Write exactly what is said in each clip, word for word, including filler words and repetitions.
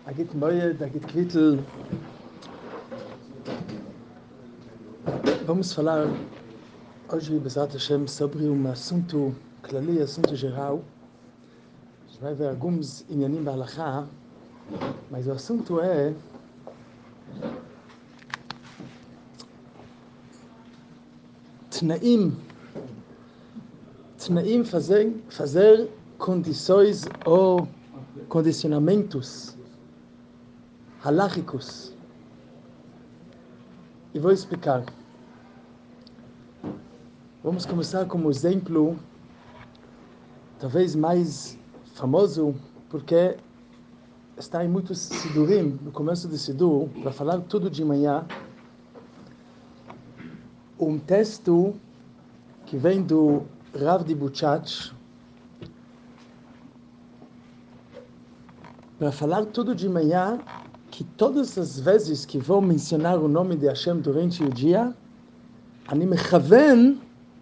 Agit Moed, Agit Kvittel. Vamos falar hoje, Bezrat Hashem, sobre um assunto claro, assunto geral. A gente vai ver alguns inyanim b'halachá, mas o assunto é Tnaim. Tnaim fazer, fazer condições ou condicionamentos halachicos. E vou explicar. Vamos começar com um exemplo talvez mais famoso, porque está em muitos sidurim, no começo do sidur, para falar tudo de manhã, um texto que vem do Rav de Buchach, para falar tudo de manhã, que todas as vezes que vou mencionar o nome de Hashem durante o dia, אני מכוון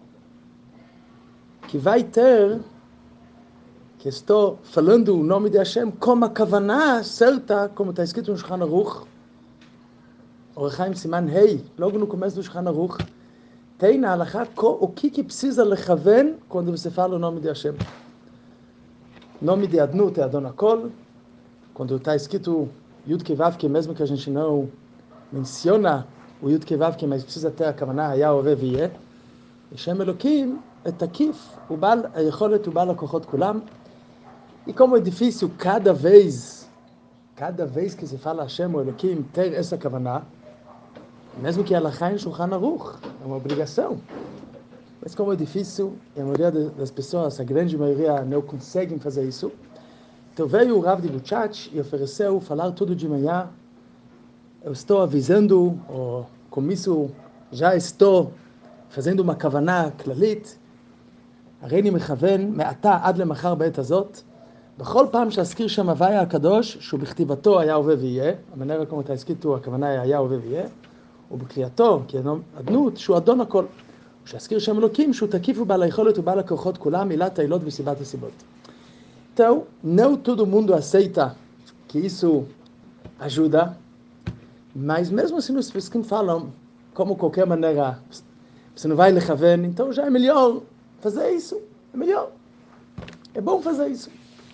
que vai ter, que estou falando o nome de Hashem como a kavanah certa, como está escrito no Shulchan Aruch, Orach Chaim Siman Hei, logo no começo do Shulchan Aruch, tem na halachá o que que precisa lechaven quando você fala o nome de Hashem. O nome de Adnut é Adon HaKol, quando está escrito Yud Kei Vav, que mesmo que a gente não menciona o Yud Kei Vav, mas precisa ter a kavanah Haya Ove V'yeh, Hashem Elokim é takif, o Baal Hayacholet, o Baal HaKochot Kulam. E como é difícil cada vez, cada vez que se fala Hashem ou Elokim, ter essa kavanah, mesmo que ela caia em Shulchan Aruch, é uma obrigação. Mas como é difícil, e a maioria das pessoas, a grande maioria, não conseguem fazer isso, então veio o Rav de Buchach e ofereceu falar tudo de manhã. Eu estou avisando, ou com isso já estou fazendo uma kavanah klalit, הריני מכוון מעתה עד למחר בעת הזאת, בכל פעם שאזכיר שם הוויה הקדוש, שהוא בכתיבתו היה הווה ויהיה, המנהל כמו אתה הסכיתו, הכוונה היה הווה ויהיה, ובקריאתו, כי אדנות, שהוא אדון הכל, שאזכיר שם אלוקים, שהוא תקיף ובעל היכולת ובעל הכוחות כולם, עילת העילות וסיבת הסיבות. Então, não todo mundo aceita que isso ajuda, mas mesmo assim os pesquim falam, como qualquer maneira, você não vai lechaven, então já é melhor fazer isso, é melhor, é bom fazer isso.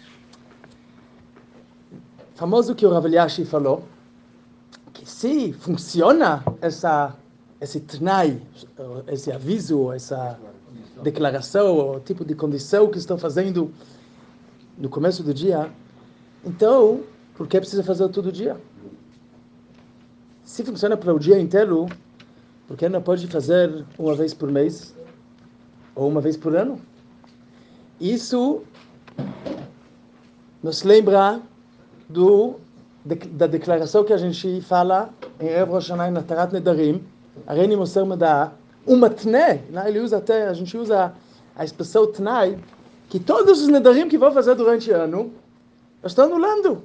Famoso que o Rav Eliashi falou, que se funciona essa, esse tnai, esse aviso, essa declaração, o tipo de condição que estou fazendo no começo do dia, então, por que precisa fazer todo dia? Se funciona para o dia inteiro, por que não pode fazer uma vez por mês? Ou uma vez por ano? Isso nos lembra do, de, da declaração que a gente fala em Erev Rosh Hashanah, na Tarat Nedarim, Areni Moser Medah, uma tnei, ele usa até, a gente usa a expressão tnai, que todos os Nedarim que vou fazer durante o ano, eu estou anulando.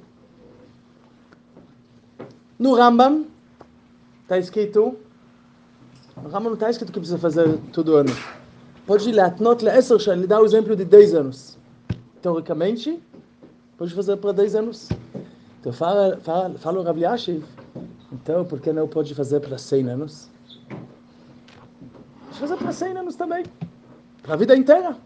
No Rambam, está escrito, no Rambam não está escrito que precisa fazer todo ano. Pode ir atnot le'eser shana, ele dá o exemplo de dez anos. Teoricamente, pode fazer para dez anos. Então fala, fala, fala o Rav Eliashi, então por que não pode fazer para cem anos? Pode fazer para cem anos também, para a vida inteira.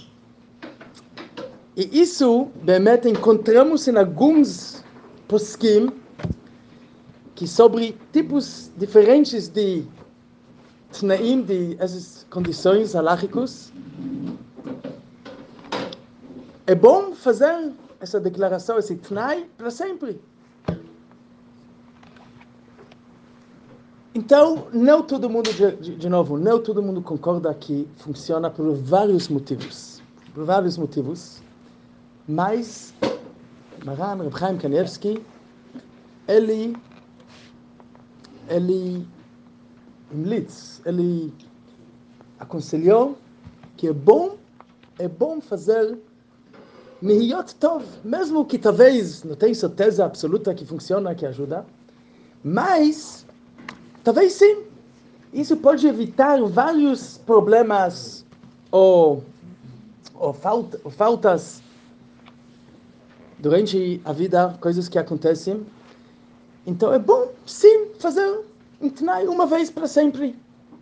E isso, bemet, encontramos em alguns poskim, que sobre tipos diferentes de tnaim, de essas condições halachicos, é bom fazer essa declaração, esse tnai, para sempre. Então, não todo mundo, de, de novo, não todo mundo concorda que funciona por vários motivos. Por vários motivos. Mas, Maran Reb Chaim Kanievsky, ele, ele, imlitz, ele aconselhou que é bom, é bom fazer Nihiyot Tov, mesmo que talvez não tenha certeza absoluta que funciona, que ajuda, mas talvez sim. Isso pode evitar vários problemas ou, ou, falta, ou faltas durante a vida, coisas que acontecem. Então é bom, sim, fazer um Tnai uma vez para sempre.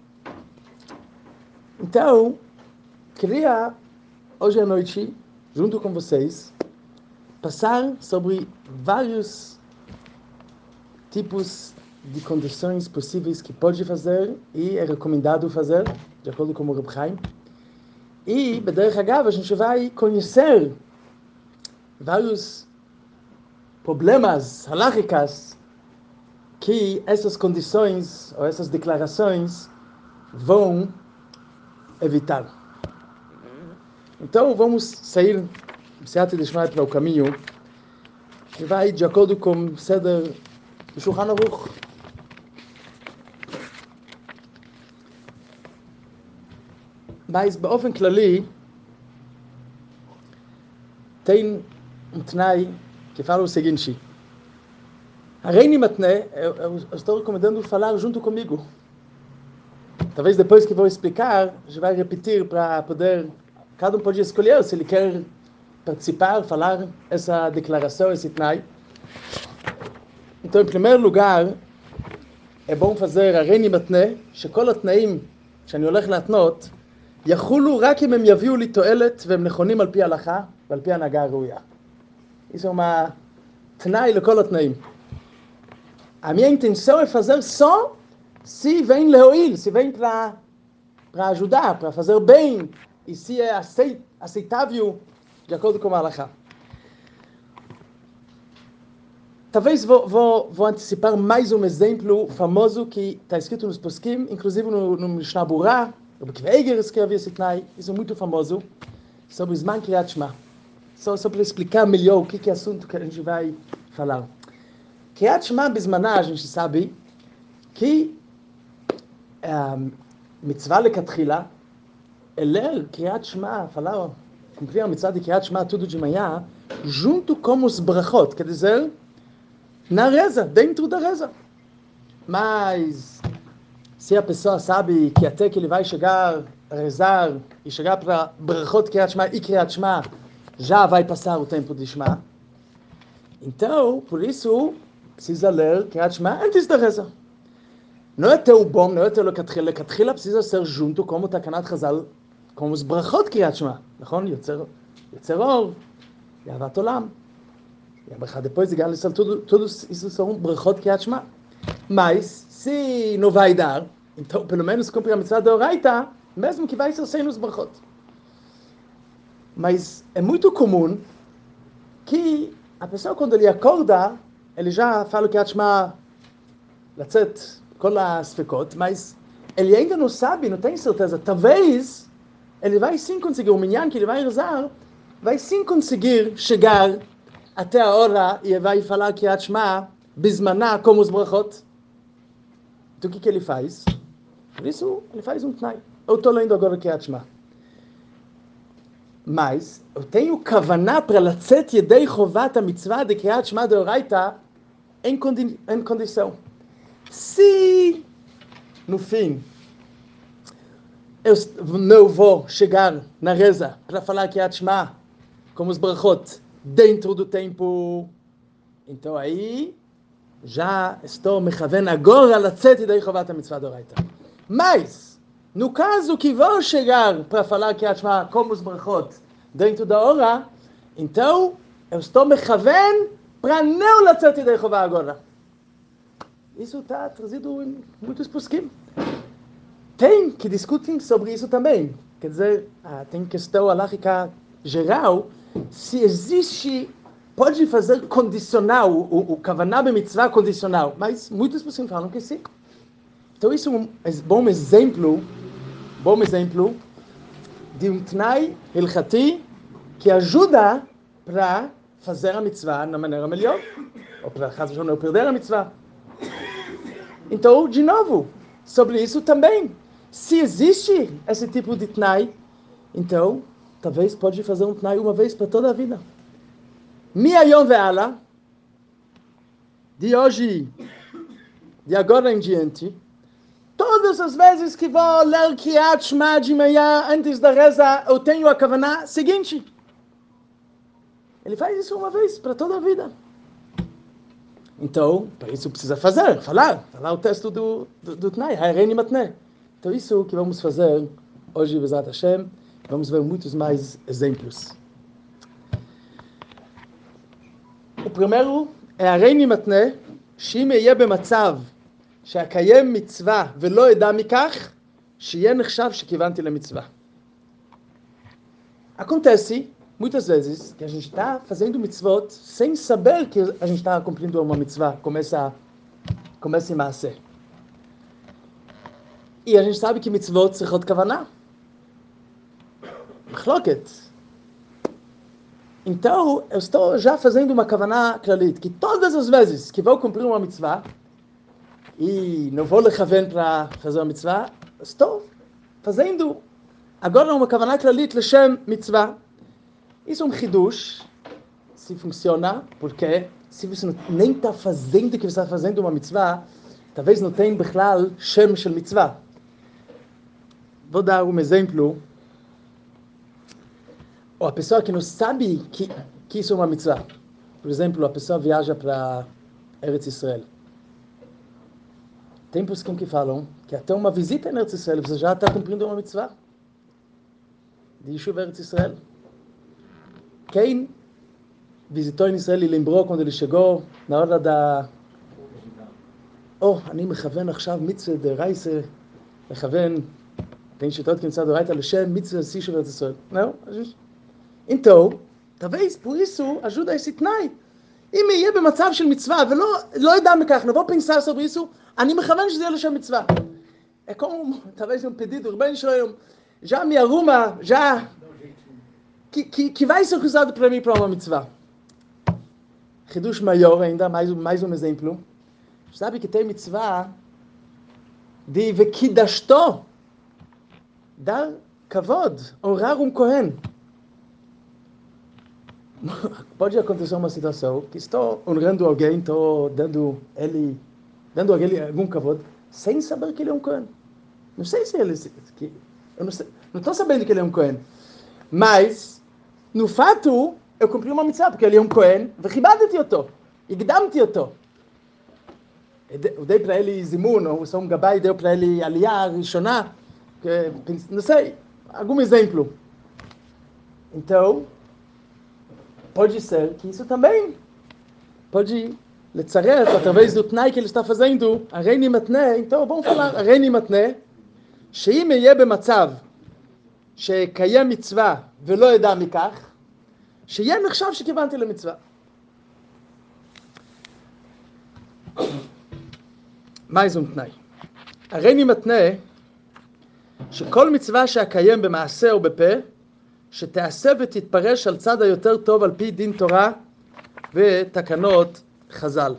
Então, queria, hoje à noite, junto com vocês, passar sobre vários tipos de condições possíveis que pode fazer e é recomendado fazer, de acordo com o Reb Chaim. E, bederech hagav, a gente vai conhecer vários problemas halachicas que essas condições ou essas declarações vão evitar. Então vamos sair para o caminho que vai de acordo com o Seder do Shulchan Aruch. Mas, באופן כללי, tem um Tnai que fala o seguinte: Hareini matne, eu, eu estou recomendando falar junto comigo. Talvez depois que vou explicar, a gente vai repetir para poder, cada um pode escolher se ele quer participar, falar essa declaração, esse Tnai. Então, em primeiro lugar, é bom fazer Hareini matne, שכל התנאים שאני הולך להתנות, יחולו רק אם הם יביאו לי תועלת והם נכונים על פי ההלכה ועל פי ההנהגה הראויה. Isso é uma Tnai לכל התנאים. A minha intenção é fazer só se vem leoil, se vem para para ajudar, para fazer bem, e se é aceit, aceitável de acordo com a halakha. Talvez vou, vou, vou antecipar mais um exemplo famoso que está escrito nos poskim, inclusive no, no Mishnah Berurah, o Akiva Eiger escreveu esse Tnai, isso é muito famoso, sobre Zman Kriyat Shema. Só, só para explicar melhor o que, que é o assunto que a gente vai falar. Kriyat Shema Bizmaná, a gente sabe que um, mitzvah lekatchila, é ler Kriyat Shema, falar, cumprir a mitzvah de Kriyat Shema tudo de manhã, junto com os brachot, quer dizer, na reza, dentro da reza. Mas se a pessoa sabe que até que ele vai chegar a rezar e chegar para brachot Kriyat Shema e Kriyat Shema, já vai passar o tempo de Shema. Então, por isso, precisa ler Kriyat Shema antes da reza. Não é teu bom, não é teu lekatchila. Lekatchila precisa ser junto como Takanat Chazal, com os brachot Kriyat Shema. נכון? יוצר, יוצר אור, יאהבת עולם. E a brachá depois de Gal Yisrael, tudo, tudo isso são brachot Kriyat Shema. Mas, se não vai dar, então, pelo menos cumprir a mitzvah de Oraita, mesmo que vai ser sem os brachot. Mas é muito comum que a pessoa, quando ele acorda, ele já fala que Kriyat Shema lacet kol ha-sfekot, mas ele ainda não sabe, não tem certeza. Talvez ele vai sim conseguir, o minyan que ele vai rezar, vai sim conseguir chegar até a hora e vai falar Kriyat Shema bizmaná como os brachot. Então o que, que ele faz? Por isso ele faz um Tnai. Eu estou lendo agora Kriyat Shema. Mas eu tenho kavaná para lacet yedei chovat a mitzvah de Kriyat Shema de Oraita em, condi em condição. Se no fim eu não vou chegar na reza para falar Kriyat Shema como os brachot dentro do tempo, então aí já estou mechaven agora lacet yedei chovat a mitzvah de Oraita. Mas no caso que vou chegar para falar Kriyat Shema como os brachot dentro da hora, então eu estou mechaven para não lacet yedei chová agora. Isso está trazido em muitos poskim. Tem que discutir sobre isso também. Quer dizer, ah, tem questão halakhica geral, se existe, pode fazer condicional, o, o kavaná b'mitzvah condicional, mas muitos poskim falam que sim. Então isso é um bom exemplo, bom exemplo de um Tnai hilchati que ajuda para fazer a mitzvah na maneira melhor, ou para não perder a mitzvah. Então, de novo, sobre isso também, se existe esse tipo de Tnai, então, talvez pode fazer um Tnai uma vez para toda a vida. Miayom ve'ala, de hoje, de agora em diante, todas as vezes que vou ler Kriyat Shema de manhã, antes da reza, eu tenho a kavaná seguinte. ele faz isso uma vez para toda a vida. Então, para isso precisa fazer, falar, falar o texto do, do, do Tnai, Ha'areini Matneh. Então, isso que vamos fazer hoje, Bezat Hashem, vamos ver muitos mais exemplos. O primeiro é Ha'areini Matneh, שאם יהיה במצב שאקיים מצווה ולא ידע מכך, שיהיה נחשב שכיוונתי למצווה. Acontece, muitas vezes, que a gente está fazendo mitzvot sem saber que a gente está cumprindo uma mitzvah, começa, começa em Maaseh. E a gente sabe que mitzvot tzrichot kavanah. Machloket. Então, eu estou já fazendo uma kavanah klalit, que todas as vezes que vou cumprir uma mitzvah, e não vou lechaven para fazer uma mitzvah, estou fazendo agora uma kavanah klalit l'shem mitzvah. Isso é um chidush, se funciona, porque se você não, nem está fazendo o que você está fazendo uma mitzvah, talvez não tenha bechlal shem shel mitzvah. Vou dar um exemplo. Ou a pessoa que não sabe que, que isso é uma mitzvah. Por exemplo, a pessoa viaja para Eretz Israel. Tem poskim que falam que até uma visita em Eretz Israel você já está cumprindo uma mitzvah de Yishuv Eretz Israel. Quem visitou em Israel e lembrou quando ele chegou na hora da... Oh, אני מכוון עכשיו מצווה דרייסה, מכוון, tem שיטות כמצווה דרייתא לשם מצווה יישוב ארץ ישראל. Não? Então, talvez por isso ajuda esse תנאי. אם יהיה במצב של מצווה ולא לא ידע מכך, não vou pensar sobre isso, אני מכוון שזה יהיה לשם מצווה. É como, talvez um pedido, Rebbeinu Shalom, já me arruma, já... Que, que, que vai ser usado para mim para uma mitzvah. Hidush maior ainda, mais, mais um exemplo. Sabe que tem mitzvah de vekidashto, dar kavod, honrar um kohen. Pode acontecer uma situação que estou honrando alguém, estou dando ele, dando a ele algum kavod, sem saber que ele é um kohen. Não sei se ele... Que, eu não sei, não estou sabendo que ele é um kohen. Mas... No fato, eu cumpri uma mitzvah, porque ele é um Kohen, וכיבדתי אותו, הקדמתי אותו. Eu dei para ele zimun, ou só um gabai deu para ele aliyah rishonah, não sei, algum exemplo. Então, pode ser que isso também pode letzaref, através do tnai que ele está fazendo, הריני מתנה, então vamos falar, הריני מתנה, שאם יהיה במצב שקיים מצווה ולא ידע מכך, שיהיה נחשב שכיוונתי למצווה. mais um תנאי. הריני מתנה שכל מצווה שאקיים במעשה או בפה, שתעשה ותתפרש על צד היותר טוב על פי דין תורה ותקנות חז"ל.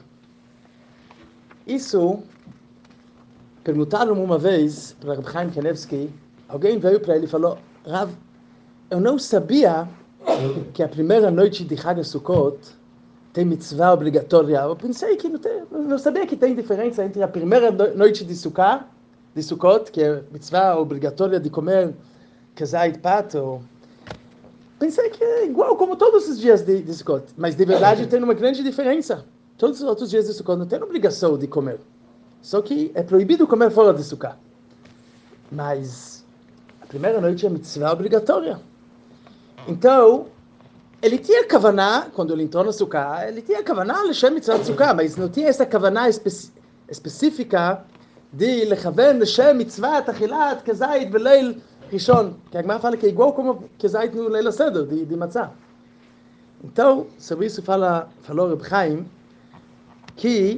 Isso perguntaram uma vez para Reb Chaim Kanevsky, alguém veio para ele e falou, Rav, eu não sabia que a primeira noite de Chag Sukkot tem mitzvah obrigatória. Eu pensei que não tem, não sabia que tem diferença entre a primeira noite de Sukkot, de Sukkot, que é mitzvah obrigatória de comer kazait pato. Pensei que é igual como todos os dias de, de Sukkot, mas de verdade tem uma grande diferença. Todos os outros dias de Sukkot não tem obrigação de comer, só que é proibido comer fora de Sukkot. Mas a primeira noite é mitzvah obrigatória. Então, ele tinha kavaná, quando ele entrou na Sukkah, ele tinha kavaná לשם מצוות Sukkah, mas não tinha essa kavaná espe- específica de לכוון לשם מצוות אכילת כזית בליל ראשון, que a Gemara fala que é igual como כזית no ליל הסדר, de, de matzah. Então, sobre isso fala, falou Reb Chaim, que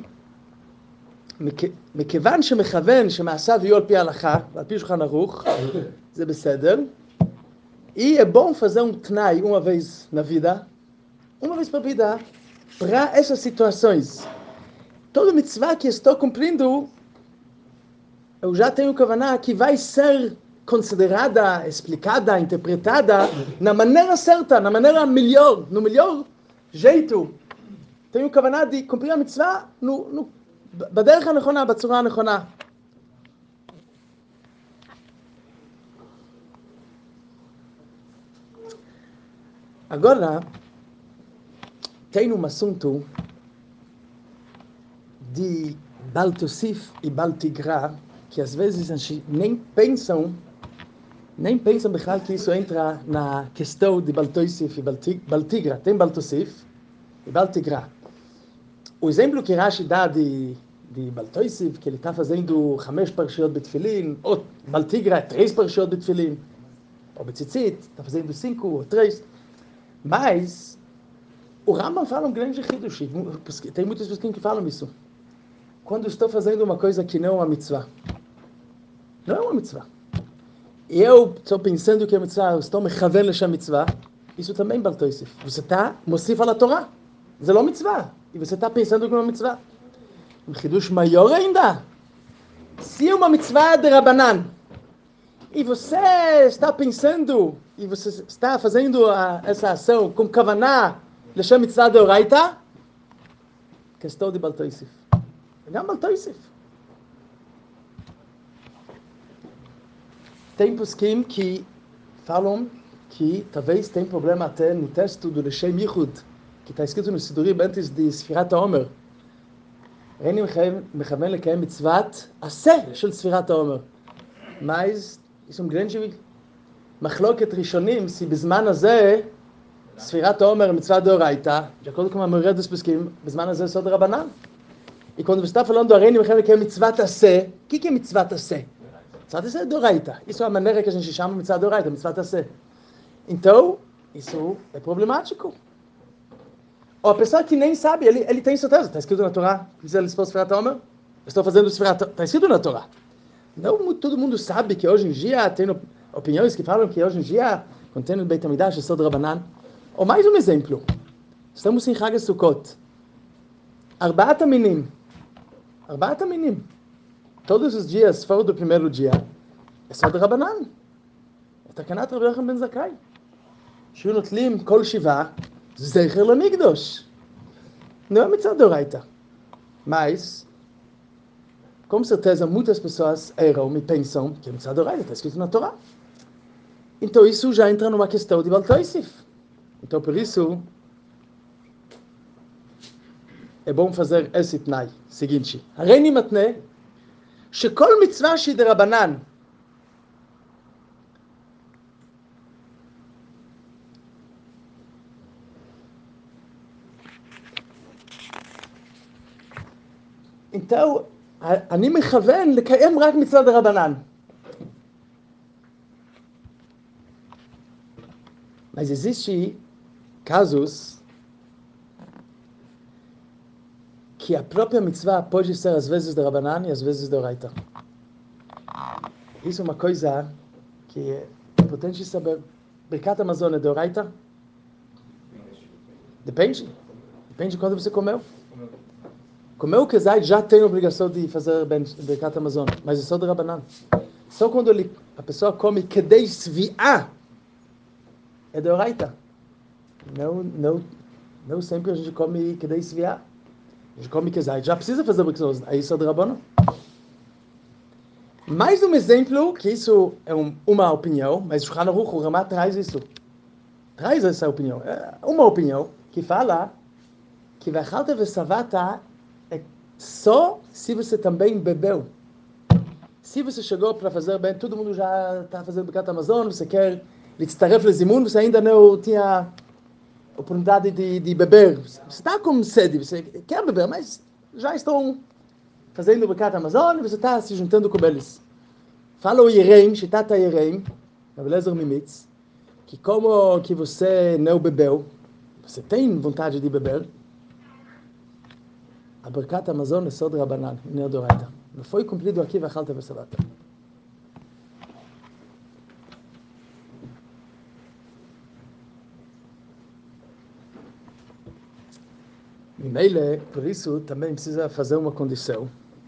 מכיוון שמכוון שמעשיו יהיו על פי ההלכה, ועל פי שולחן ערוך, זה בסדר, e é bom fazer um tnai uma vez na vida, uma vez para a vida, para essas situações. Toda mitzvah que estou cumprindo, eu já tenho kavaná que vai ser considerada, explicada, interpretada na maneira certa, na maneira melhor, no melhor jeito. Tenho kavaná de cumprir a mitzvah no, no, בדרך הנכונה, בצורה הנכונה. Agora, tem um assunto de Baltosif e Baltigra, que às vezes a gente nem pensam, nem pensam בכלל que isso entra na questão de Baltosif e Baltigra. Tem Baltosif e Baltigra. O exemplo que Rashi dá de, de Baltosif, que ele está fazendo חמש פרשיות בתפילין, ou Baltigra, três פרשיות בתפילין, ou Betzitzit, está fazendo cinco ou três. Mas o Rambam fala um grande hidush. Tem muitas pessoas que falam isso. Quando estou fazendo uma coisa que não é uma mitzvah. Não é uma mitzvah. E eu estou pensando que é mitzvah, eu estou me chaven leshem mitzvah. Isso também é Baltosif. Você está mosif a Torá. Isso não é mitzvah. E você está pensando que é uma mitzvah. Um hidush maior ainda. Se é uma mitzvah de Rabanan, e você está pensando, e você está fazendo a, essa ação com kavaná, leshem mitzvah de Oraita, questão de Baltosif. Não Baltosif. Tem poskim que falam que talvez tem problema até no texto do Leshem Yichud, que está escrito no Sidurim antes de Sfirat HaOmer. Reini mechaven lekayem mitzvat aseh shel Sfirat HaOmer. Mas isso é um grande מחלוקת ראשונים, se בזמן הזה ספירת העומר מצווה דאורייתא, de acordo com a maioria dos poskim, בזמן הזה סוד רבנן. E quando você está falando do Areni, que é mitzvah taseh, o que é mitzvah taseh? Mitzvah taseh é doraita. Isso é a maneira que a gente chama mitzvah doraita, mitzvah taseh. Então, isso é problemático. Ou a pessoa que nem sabe, ele, ele tem certeza, está escrito na Torá, precisa ele expor Sfirat HaOmer, estou fazendo Sfirat, está escrito na Torá. Não todo mundo sabe que hoje em dia, tem opiniões que falam que hoje em dia, quando tem no Beit HaMikdash, é só de Rabanan. Ou mais um exemplo, estamos em Chag Sukkot, Arbaat Aminim, Arbaat Aminim. Todos os dias, fora do primeiro dia, é só de Rabanan. É Takanat Rabbi Yochanan ben Zakkai. Shiu notlim kol shiva, zecher lemikdosh. Não é mitzvah doraita. Mas, com certeza, muitas pessoas erram e pensam que é mitzvah doraita, está escrito na Torá. Então, isso já entra numa questão de Baltosif. Então, por isso, é bom fazer esse tnai. Seguinte. Hareni matne, שכל מצווה שהיא דרבנן, então, אני מכוון לקיים רק מצווה דרבנן. Mas existe casos que a própria mitzvah pode ser às vezes de Rabanan e às vezes de Oraita. Isso é uma coisa que é importante saber. Birkat Hamazon é de Oraita? Depende. Depende de quando você comeu. Comeu o kezai, já tem a obrigação de fazer Birkat Hamazon, mas é só de Rabanan. Só quando ele, a pessoa come kedei svi'ah, é de Oraita. Não, não, não sempre a gente come kedei svi'ah. A gente come kezai, já precisa fazer Birkat, aí só de Rabanan. Mais um exemplo, que isso é um, uma opinião, mas o Shulchan Aruch, o Ramá traz isso. Traz essa opinião. É uma opinião que fala que Vechalta Vesavata é só se você também bebeu. Se você chegou para fazer bem, todo mundo já está fazendo Birkat Hamazon, você quer להצטרף לזימון, você ainda não tinha oportunidade de, de beber. Você está com sede, você quer beber, mas já estão fazendo Birkat Hamazon e você está se juntando com eles. Fala o Yereim, Shitat HaYereim, Rabbi Eliezer Mimitz, que como que você não bebeu, você tem vontade de beber, a Birkat Hamazon é só de Rabanan, não é de Oraita. Não foi cumprido aqui, Vechalta Vesavata. E Meile, por isso, também precisa fazer uma condição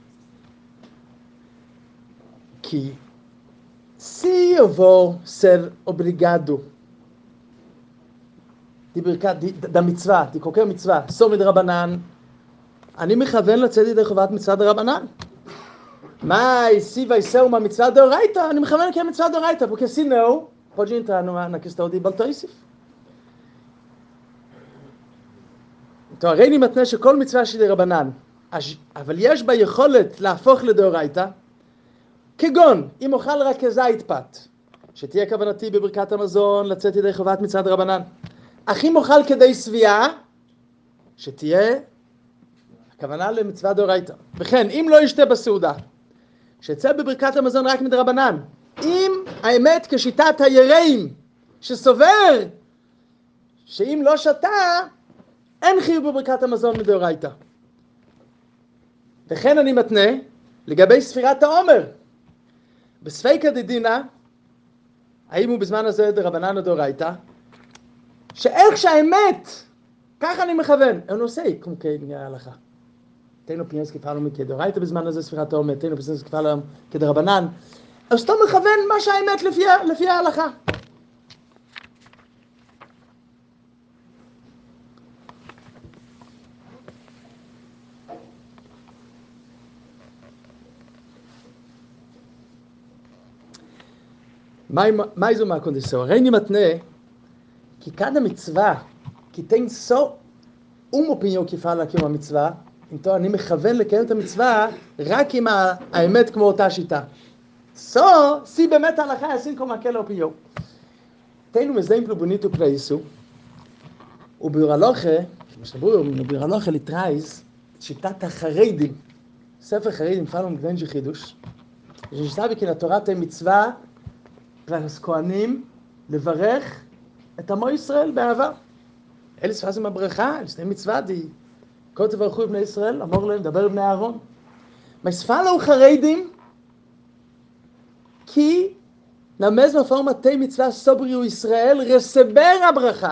que se eu vou ser obrigado de birkat, de, da mitzvah, de qualquer mitzvah, só de Rabanan, אני מכוון לצאת ידי חובת מצווה דרבנן. Mas se vai ser uma mitzvah deoraita, אני מכוון que é mitzvah deoraita, porque senão pode entrar numa, na questão de Baltosif. טוב, הרי אני מתנה שכל מצווה שלי רבנן, אבל יש בה יכולת להפוך לדאורייתא, כגון, אם אוכל רק כזית פת, שתהיה כוונתי בברכת המזון לצאת ידי חובת מצוות רבנן. אך אם אוכל כדי שביעה, שתהיה הכוונה למצווה דאורייתא. וכן, אם לא ישתה בסעודה, שיצא בברכת המזון רק מדרבנן. אם האמת כשיטת היראים, שסובר שאם לא שתה, אין חיוב בברכת המזון מדאורייתא. וכן אני מתנה לגבי ספירת העומר. בספיקא דדינא, האם הוא בזמן הזה דרבנן או דאורייתא, שאיך שהאמת, ככה אני מכוון. אין עושה, כמו כהלכה. תנו פניאס כפעלו מכדאורייתא בזמן הזה ספירת העומר, תנו פניאס כפעלו כדרבנן. אז אתה מכוון מה שהאמת לפי, לפי ההלכה. מה איזו מהקונדיסו? הרי אני מתנה, כי כאן המצווה, כי תן סו, אומו פיניו כפעל להקים המצווה, אם אני מכוון לקיים את המצווה, רק עם האמת כמו אותה שיטה. סו, סי באמת ההלכה, יסין כמו מקל או פיניו. תנו מזדאים פלובוניתו פלייסו, וביור הלוכה, משתברו, ביור הלוכה לטרייז, שיטת החרדים. ספר חרדים, פעלו מגוון של חידוש, ששתה בכין התורת המצווה, אז כהנים לברך את עמו ישראל באהבה. אלה שפז עם הברכה, לפני מצווה די. כל תברכו בני ישראל, אמור להם, דבר לבני אהרון. מספה לו חרדים, כי נמז מפורמת תי מצווה סובריו ישראל, רסבר הברכה.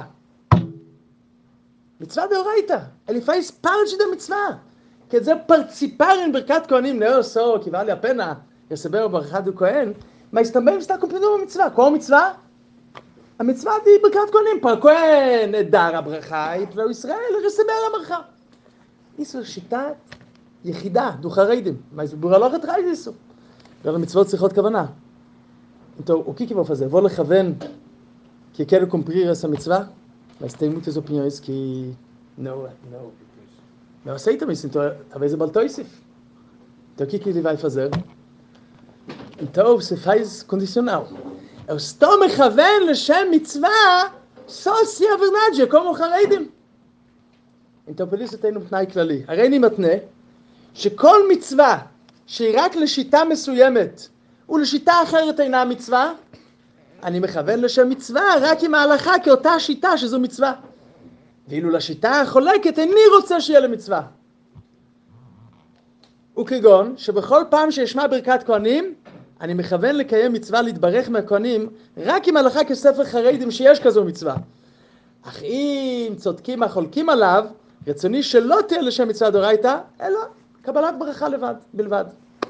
מצווה דאורייתא, אליפייס פרצ'י דה מצווה. כי את זה פרציפרין ברכת כהנים, נאו סו, קיבל לי הפנה, רסבר הברכה דו כהן, מה הסתבר מסתה קומפלינו במצווה? כל מצווה? המצווה די ברכת כהנים, פר כהן, נדר הברכה, יתבעו ישראל, רסבר הברכה. איסו שיטת יחידה, דו חרדים. מה זה? בורה לא חת רייד איסו. אבל המצוות צריכות כוונה. טוב, הוא קיקי באופן הזה, בוא לכוון כי כאלה קומפריר עשה מצווה, והסתיימות איזו פניויס, כי... נו, נו. מה עושה איתם איסים? תביא איזה בלטו איסיף. טוב, קיקי ליווי פזר. טוב, ספייז קונדיציונל. אבל סתו מכוון לשם מצווה, סוסי אברנג'ה, כמו חרדים. אם תפליס אותנו תנאי כללי. הרי אני מתנה שכל מצווה שהיא רק לשיטה מסוימת ולשיטה אחרת אינה מצווה, אני מכוון לשם מצווה רק עם ההלכה כאותה שיטה שזו מצווה. ואילו לשיטה החולקת איני רוצה שיהיה למצווה. וכגון שבכל פעם שישמע ברכת כהנים, אני מכוון לקיים מצווה להתברך מהכהנים רק עם הלכה כספר חרדים שיש כזו מצווה. אך אם צודקים החולקים עליו, רצוני שלא תהיה לשם מצווה דאורייתא, אלא קבלת ברכה לבד, בלבד.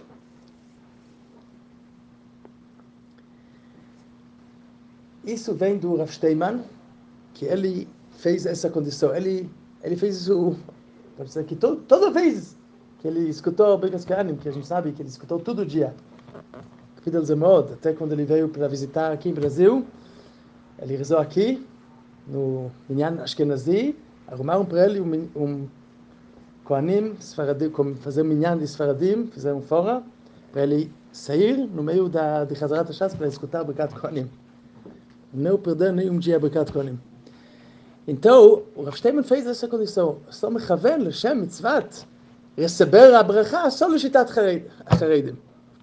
איסו ואין דו רב שטיימן, כי אלי פייז אסה קונדיסו, אלי, אלי פייז הוא, כי תודו פייז, כי אלי סקוטו ברכס כהנים, כי יש מסבי, כי אלי סקוטו תודו ג'יה. קפיד על זה מאוד, אתה quando ele veio para visitar aqui em Brasil, ele rezou aqui, no Minyan Ashkenazi, arrumaram para ele um, um Kohanim Sfaradim, como fazer um Minyan de Sfaradim, fizeram fora, para ele sair no meio da, de Chazarat HaShatz para escutar a Birkat Kohanim. Não perder nenhum dia a Birkat Kohanim. Então, o Rav Shteinman fez essa condição, só מכוון לשם מצוות רסבר הברכה, só לשיטת החרדים.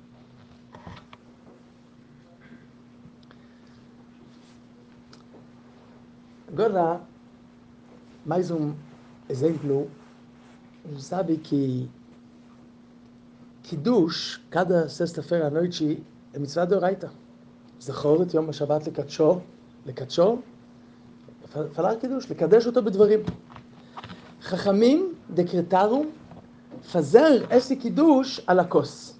Agora, mais um exemplo, você sabe que Kiddush, cada sexta-feira à noite, é mitzvah d'oraita. זכור את יום השבת לקדשו, לקדשו, falar Kiddush, לקדש אותו בדברים. חכמים דקרטרו, פזר esse Kiddush על הכוס.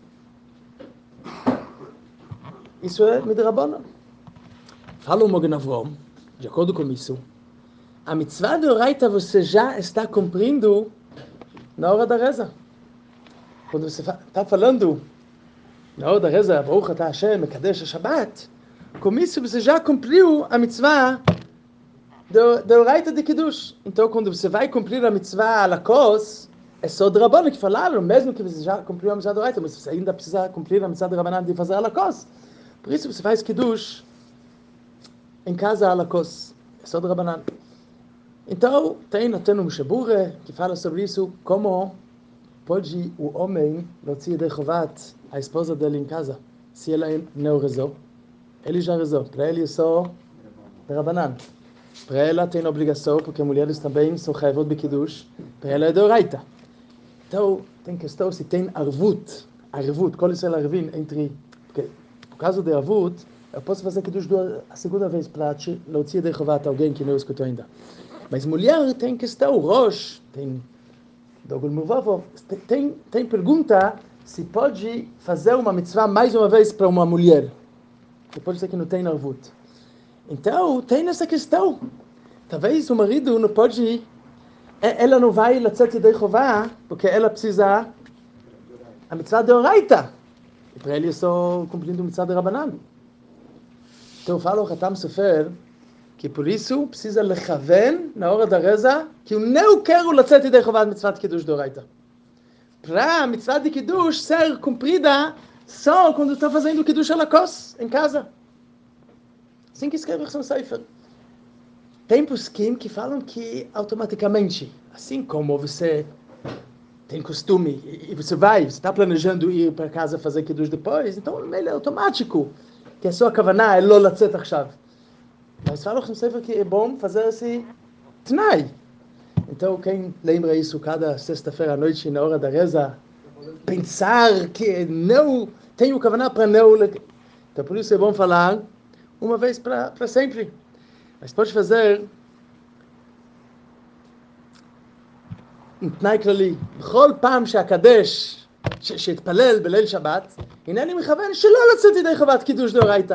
Isso é מדרבנן. Fala o Mogen Avraham, de acordo com isso, a mitzvah d'oraita você já está cumprindo na hora da reza. Quando você está falando na hora da reza, Baruch Atah Hashem, Mekadesh HaShabbat, com isso você já cumpriu a mitzvah Deoraita de Kiddush. Então, quando você vai cumprir a mitzvah alakos, é só de Rabbanan que falaram, mesmo que você já cumpriu a mitzvah deoraita, mas você ainda precisa cumprir a mitzvah de Rabbanan de fazer alakos. Por isso você faz Kiddush em casa alakos. É só de Rabbanan. Então, tem até no Mishabura que fala sobre isso, como pode o homem להוציא ידי חובת a esposa dele em casa, se ela não rezou. Ele já rezou. Para ele é só de Rabbanan. Para ela tem obrigação, porque mulheres também são chayvot bekidush. Para ela é deoraita. Então, tem questão se tem arvut. Arvut, qual é o arvin entre... Porque, por causa de arvut, eu posso fazer kiddush a segunda vez para להוציא ידי חובת alguém que não escutou ainda. Mas mulher tem questão, rosh, tem... Tem, tem pergunta se pode fazer uma mitzvah mais uma vez para uma mulher. Que pode ser que não tem arvut. Então, tem essa questão. Talvez o marido não pode... Ela não vai lצאת ידי חובה, porque ela precisa a mitzvah deoraita. E para ele é só cumprindo a mitzvah de Rabbanan. Então, fala o Khatam Sofer que por isso precisa lechaven na hora da reza que eu não quero lצאת ידי חובה mitzvah de Kiddush deoraita. Para a mitzvah de Kiddush ser cumprida só quando está fazendo Kiddush alakos em casa. Assim que escreve o Sefer. Tem poskim que falam que automaticamente, assim como você tem costume e você vai, você está planejando ir para casa fazer Kiddush depois, então ele é automático, que a sua kavaná é lo lacet achshav. Mas fala o Sefer que é bom fazer esse tnai. Então quem lembra isso cada sexta-feira à noite na hora da reza, pensar que não tenho kavaná para não... Então por isso é bom falar uma vez para sempre. Mas pode fazer um תנאי כללי. בכל פעם שהקדש, שהתפלל בליל שבת, הנני מכוון שלא לצאת ידי חובת קידוש דאורייתא.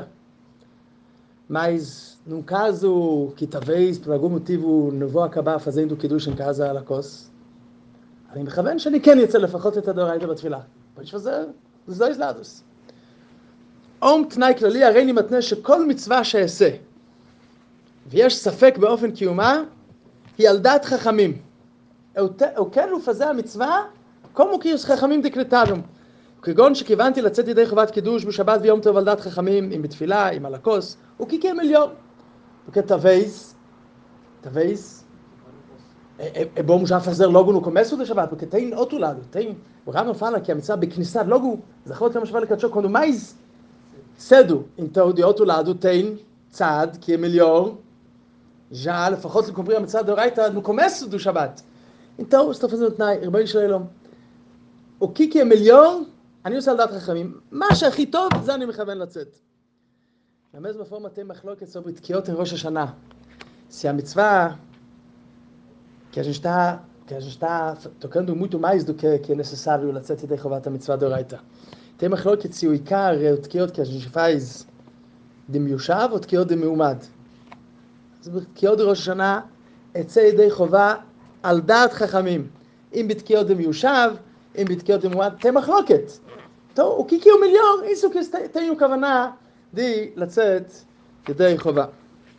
Mas, num caso que talvez, por algum motivo, não vou acabar fazendo קידוש em casa alakos, אני מכוון שאני כן יצא לפחות את הדאורייתא בתפילה. pode fazer dos dois lados. או תנאי כללי, הרי אני מתנה שכל מצווה שאעשה, ויש ספק באופן קיומה, היא על דעת חכמים. Eu quero fazer a mitzvah como que os חכמים decretaram. כגון שכיוונתי לצאת ידי חובת קידוש בשבת ויום טוב על דעת חכמים, עם בתפילה, עם הלקוס, o que que é melhor? Porque talvez, talvez, é, é, é bom já fazer logo no começo do Shabbat, porque tem outro lado. Tem, o Rambam fala que a mitzvah בכניסה, logo, זכות יום השבת לקדשו, quando mais cedo. Então, de outro lado, tem tzad, que é melhor, já, לפחות cumprir a mitzvah deoraita no começo do Shabbat. Então, estou fazendo תנאי, ריבונו של עולם, o que que é melhor? אני עושה על דעת חכמים. מה שהכי טוב, זה אני מכוון לצאת. Da mesma forma, tem מחלוקת sobre תקיעות em ראש השנה. Se a mitzvah, que a gente está, que a gente está tocando muito mais do que, que é necessário לצאת ידי חובת המצווה דאורייתא. tem מחלוקת se o עיקר é o תקיעות que a gente faz de מיושב ou תקיעות de מעומד. אז בתקיעות ראש השנה, אצא ידי חובה על דעת חכמים. אם בתקיעות de מיושב, אם בתקיעות de מעומד, tem מחלוקת. Então, o que que é o melhor? Isso que tem o כוונה de לצאת ידי חובה.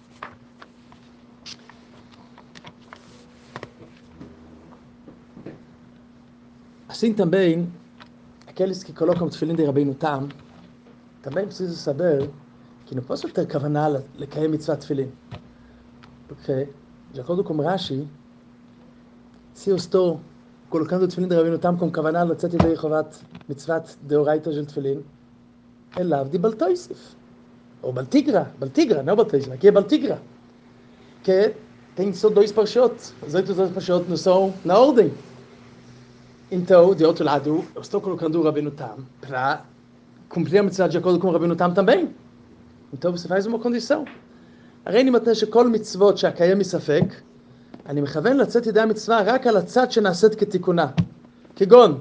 Assim também, aqueles que colocam tefilin de Rabbeinu Tam, também precisam saber que não posso ter כוונה לקיים מצוות תפילין. Porque, de acordo com Rashi, se eu estou colocando tefilin de Rabbeinu Tam com כוונה לצאת ידי חובת מצוות דאורייתא של תפילין, אליו די בלטויסיף. Ou baltigra, baltigra, não baltigra, aqui é baltigra. Que tem só dois parshot, os outros dois parshot não são na ordem. Então, de outro lado, eu estou colocando o Rabbeinu Tam para cumprir a mitzvah de acordo com o Rabbeinu Tam também. então você faz uma condição. הרי אני מתנה שכל מצוות שהקיים מספק, אני מכוון לצאת ידי המצווה רק על הצד שנעשית כתיקונה. כגון,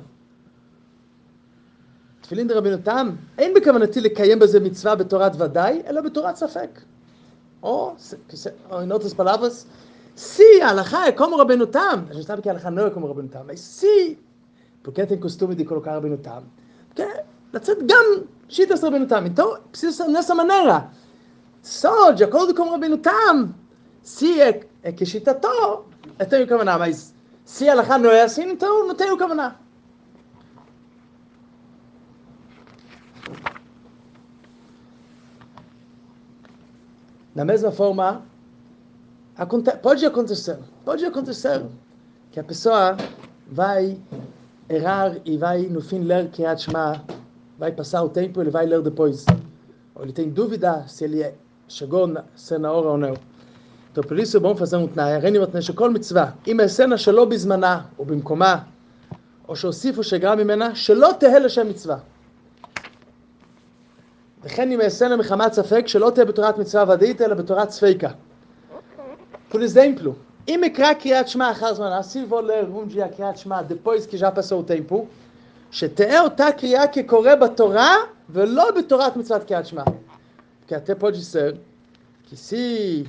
תפילין דרבנו תם, אין בכוונתי לקיים בזה מצווה בתורת ודאי, אלא בתורת ספק. או, em outras palavras, se a alahá é como Rabbeinu Tam, a gente sabe que a alahá não é como Rabbeinu Tam, mas se, porque tem costume de colocar Rabbeinu Tam, porque לצאת גם שיטת רבנו תם, então precisa ser nessa maneira. Só de acordo com Rabbeinu Tam, Se é, é que shitato, eu tenho kavaná, mas se a alahá não é assim, então não tenho kavaná. Da mesma forma, aconte, pode acontecer, pode acontecer que a pessoa vai errar e vai no fim ler Kriyat Shema, vai passar o tempo e ele vai ler depois. Ou ele tem dúvida se ele é, chegou na, se na hora ou não. então por isso é bom fazer um תנאי, הריני מתנה שכל מצווה, אם אעשנה שלא בזמנה או במקומה, או שהוסיפו שגרע ממנה, שלא תהא לשם מצווה. וכן אם אעשנה מחמת ספק, שלא תהיה בתורת מצווה ודאית, אלא בתורת ספיקה. Por exemplo, אם אקרא קריאת שמע אחר זמנה, se vou ler um dia קריאת שמע, depois que já passou o tempo, שתהא אותה קריאה כקורא בתורה, ולא בתורת מצוות קריאת שמע. Porque até pode ser que se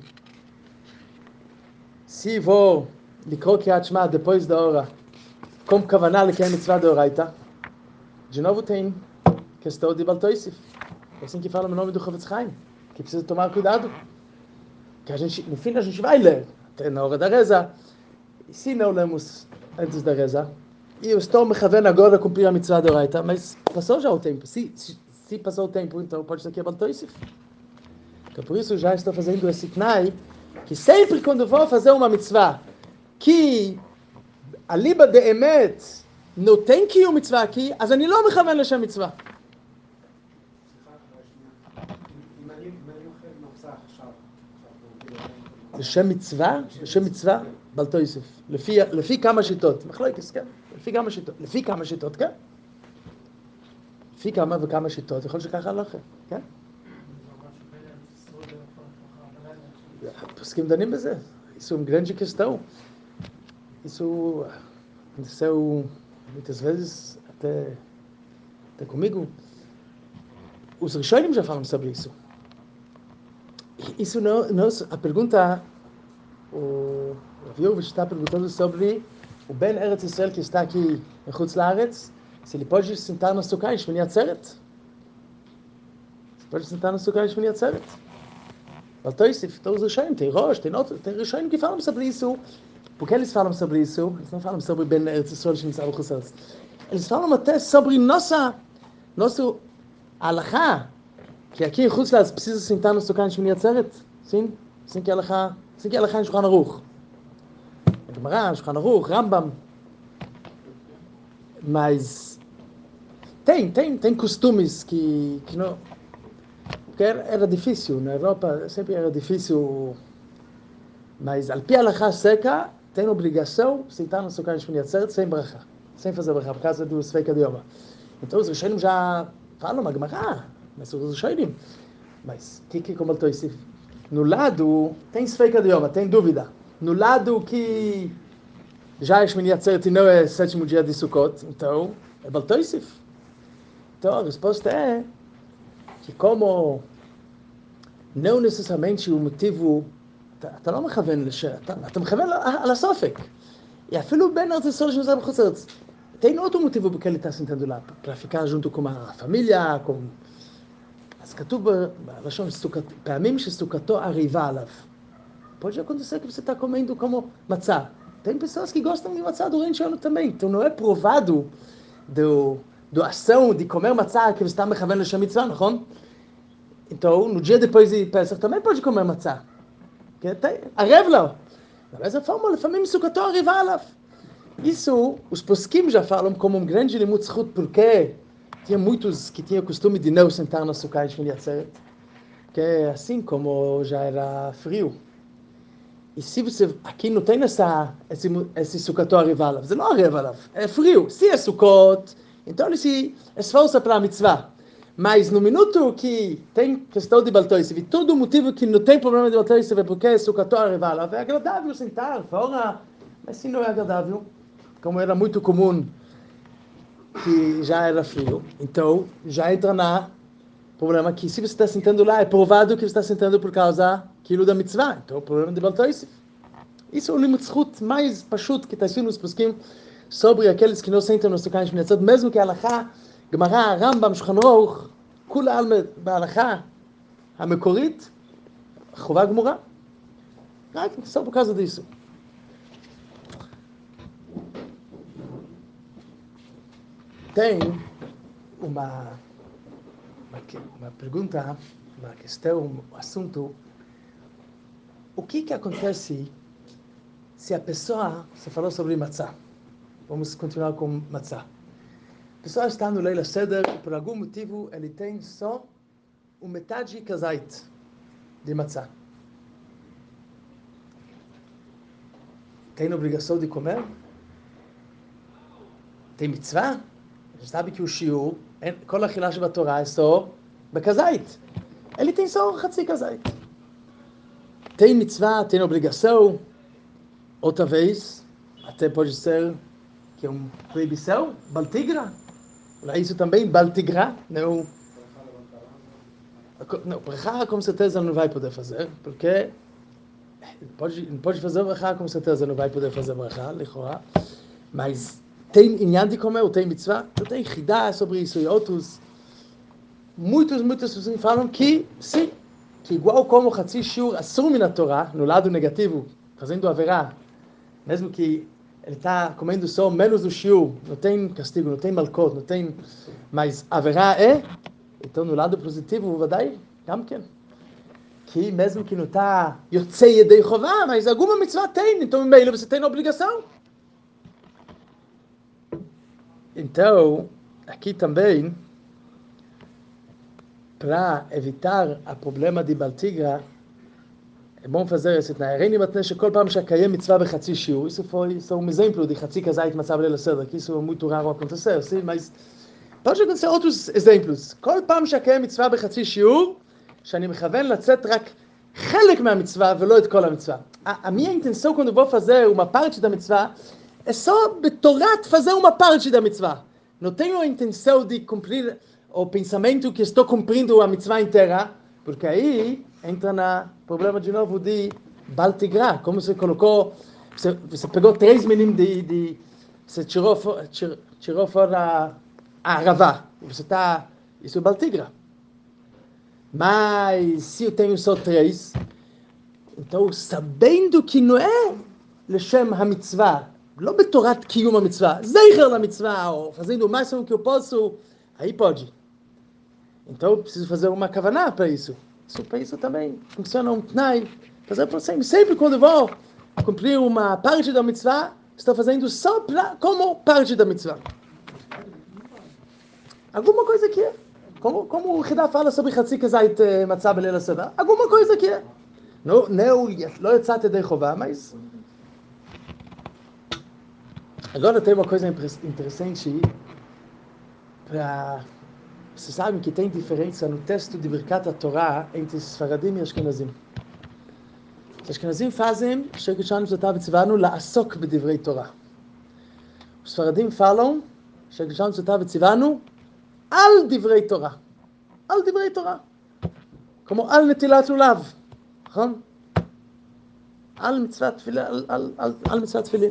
se vou לקרוא קריאת שמע depois da hora, com כוונה לקיים מצווה דאורייתא, de novo tem questão de Baal Tosef. É assim que fala o nome do Chofetz Chaim, que precisa tomar cuidado. Que a gente, no fim a gente vai ler, até na hora da reza. E se não lemos antes da reza, e eu estou me chavendo agora a cumprir a mitzvah d'oraita, mas passou já o tempo. Se, se, se passou o tempo, então pode ser que é Baal Tosef. Então por isso já estou fazendo esse tnai, que sempre quando vou fazer uma mitzvah, que a liba de emet não tem que ir mitzvah aqui, אז אני לא מכוון לשם מצווה. לשם מצווה, לשם מצווה, בעל תוסף. לפי, לפי כמה שיטות. מחלוקת, כן? לפי כמה שיטות. לפי כמה שיטות, כן? לפי כמה וכמה שיטות. יכול שככה הלכה, כן? פוסקים דנים בזה. Isso é uma grande questão. Isso aconteceu muitas vezes, até, até comigo. Os Rishonim já falam sobre isso. Isso não, não a pergunta, o Rav está perguntando sobre o Ben Eretz Israel que está aqui em Chutz Laaretz, se ele pode sentar no Sukkah em Shmini Atzeret. Se pode sentar no Sukkah em Shmini Atzeret. Baal Tosef, todos os Rishonim, tem Rosh, tem outros, tem Rishonim que falam sobre isso. Por que eles falam sobre isso? Eles não falam sobre Ben Eretz Israel que está no Chutz Laaretz. Eles falam até sobre nossa, nosso alahá, que aqui em Chutz Laaretz precisa sentar no Sukkah em Shmini Atzeret. Sim, sim que alahá, sim que alahá em Shulchan Aruch. Gemara, Shulchan Aruch, Rambam. Mas tem, tem, tem costumes que, que não... Porque era, era difícil, na Europa sempre era difícil, mas al pi alahá seca, tem obrigação de sentar no Sukkah em Shmini Atzeret sem bracha, sem fazer bracha, por causa do Sveika de Yoma. Então os Rishonim já falam, a Gemara, mas os Rishonim. Mas o que que como eu estou no lado tem Sveika de Yoma, tem dúvida. No lado que já é Shmini Atzeret e não é sétimo dia de Sukkot, então é Baal Tosef. Então a resposta é que como não necessariamente o motivo, אתה לא מכוון לשם, אתה מכוון על הסופק. E אפילו בין ארץ ישראל שנמצא בחוץ לארץ. Tem outro motivo porque ele está sentando lá, para ficar junto com a família, com... אז כתוב בלשון, פעמים שסוכתו עריבה עליו. Pode acontecer que você está comendo como matzá. Tem pessoas que gostam de matzá durante o ano também. Então não é provado do, do ação de comer matzá que você está mechavendo לשם מצווה, נכון? Então, no dia depois de Pesach também pode comer matzá. ערב לו. Da mesma forma, לפעמים סוכתו עריבה עליו. Isso, os poskim já falam como um grande limut zchut, porque tinha muitos que tinham costume de não sentar no Sukkah em Shmini Atzeret, que assim como já era frio. E se você, aqui não tem essa, esse, esse Sukkot Arivalav, זה לא Arivalav, é frio. Se é Sukkot, então ele se esforça para a mitzvah. Mas no minuto que tem questão de Baal Tosef, e todo motivo que não tem problema de Baal Tosef é porque é Sukkot Arivalav, é agradável sentar fora, mas se não é agradável, como era muito comum, que já era frio, então já entra na problema que se você está sentando lá, é provado que você está sentando por causa daquilo da mitzvah, então o problema de Baal Tosef. Isso é o limut zchut mais pashut que está escrito nos poskim sobre aqueles que não sentam no Sukkah em Shmini Atzeret, mesmo que a alahá, Gemara, Rambam, Shulchan Aruch, כולה בהלכה המקורית, חובה גמורה. Só por causa disso. Tem uma, uma, uma pergunta, uma questão, um assunto. O que que acontece se a pessoa, você falou sobre matzah, vamos continuar com matzah. A pessoa está no Leila Seder e por algum motivo ele tem só um metade kazait de matzah. Tem obrigação de comer? Tem mitzvah? A gente sabe que o shiur, kol achilash batorah é só bekazait. Ele tem só hatzi kazait. Tem mitzvah, tem obrigação. Outra vez, até pode ser que é uma proibição, baltigra. Isso também, baltigra, não... Não, brachá com certeza não vai poder fazer, porque pode, pode fazer brachá, com certeza não vai poder fazer brachá, lichorá, mas tem inyan de comer, ou tem mitzvah, eu tenho chidá sobre isso, e outros, muitos, muitas pessoas falam que sim, que igual como Hatzi Shiur assume na Torá, no lado negativo, fazendo haverá, mesmo que ele está comendo só menos do Shiur, não tem castigo, não tem malkot, não tem, mas haverá é, então no lado positivo, o vadai, gamken, que mesmo que não está yotzei yedei chová, mas alguma mitzvah tem, então meio você tem a obrigação. Então, aqui também, para evitar o problema de baltigra, é bom fazer esse tnai. Reini matne shekol pam shekayem mitzvah bechatzi shiur. Isso foi só um exemplo de chatzi kazait matzah b'leil seder, que isso é muito raro acontecer, sim, mas pode acontecer outros exemplos. כל פעם שקיים מצווה בחצי שיעור, שאני מכוון לצאת רק חלק מהמצווה ולא את כל המצווה. A minha intenção quando vou fazer uma parte da mitzvah é só betorat fazer uma parte da mitzvah. Não tenho a intenção de cumprir o pensamento que estou cumprindo a mitzvah inteira, porque aí entra no problema de novo de baltigra, como você colocou, você, você pegou três minim de, de você tirou, tirou, tirou fora a Ravá, você está, isso é baltigra. Mas se eu tenho só três, então sabendo que não é Leshem HaMitzvah, não betorat Kiyum HaMitzvah, Zeicher HaMitzvah, ou fazendo o máximo que eu posso, aí pode. Então eu preciso fazer uma kavaná para isso. Isso para isso também funciona um tnai. Fazer para sempre, sempre quando eu vou cumprir uma parte da mitzvah, estou fazendo só pra, como parte da mitzvah. Alguma coisa que é. Como, como o Hidá fala sobre Hatzi Kazait Matzah B'leil Seder. Alguma coisa que é. Não, não, não Yatzat Yedei Chová, mas... Agora tem uma coisa interessante para... Vocês sabem que tem diferença no texto de Birkat HaTorah entre Sfaradim e Ashkenazim. Os Ashkenazim fazem Shekishanu Zotav Tzivanu La'asok B'divrei Torah. Os Sfaradim falam Shekishanu Zotav Tzivanu על דברי תורה, על דברי תורה, כמו על נטילת לולב, נכון? על מצוות תפילין, על, על, על, על מצוות תפילין.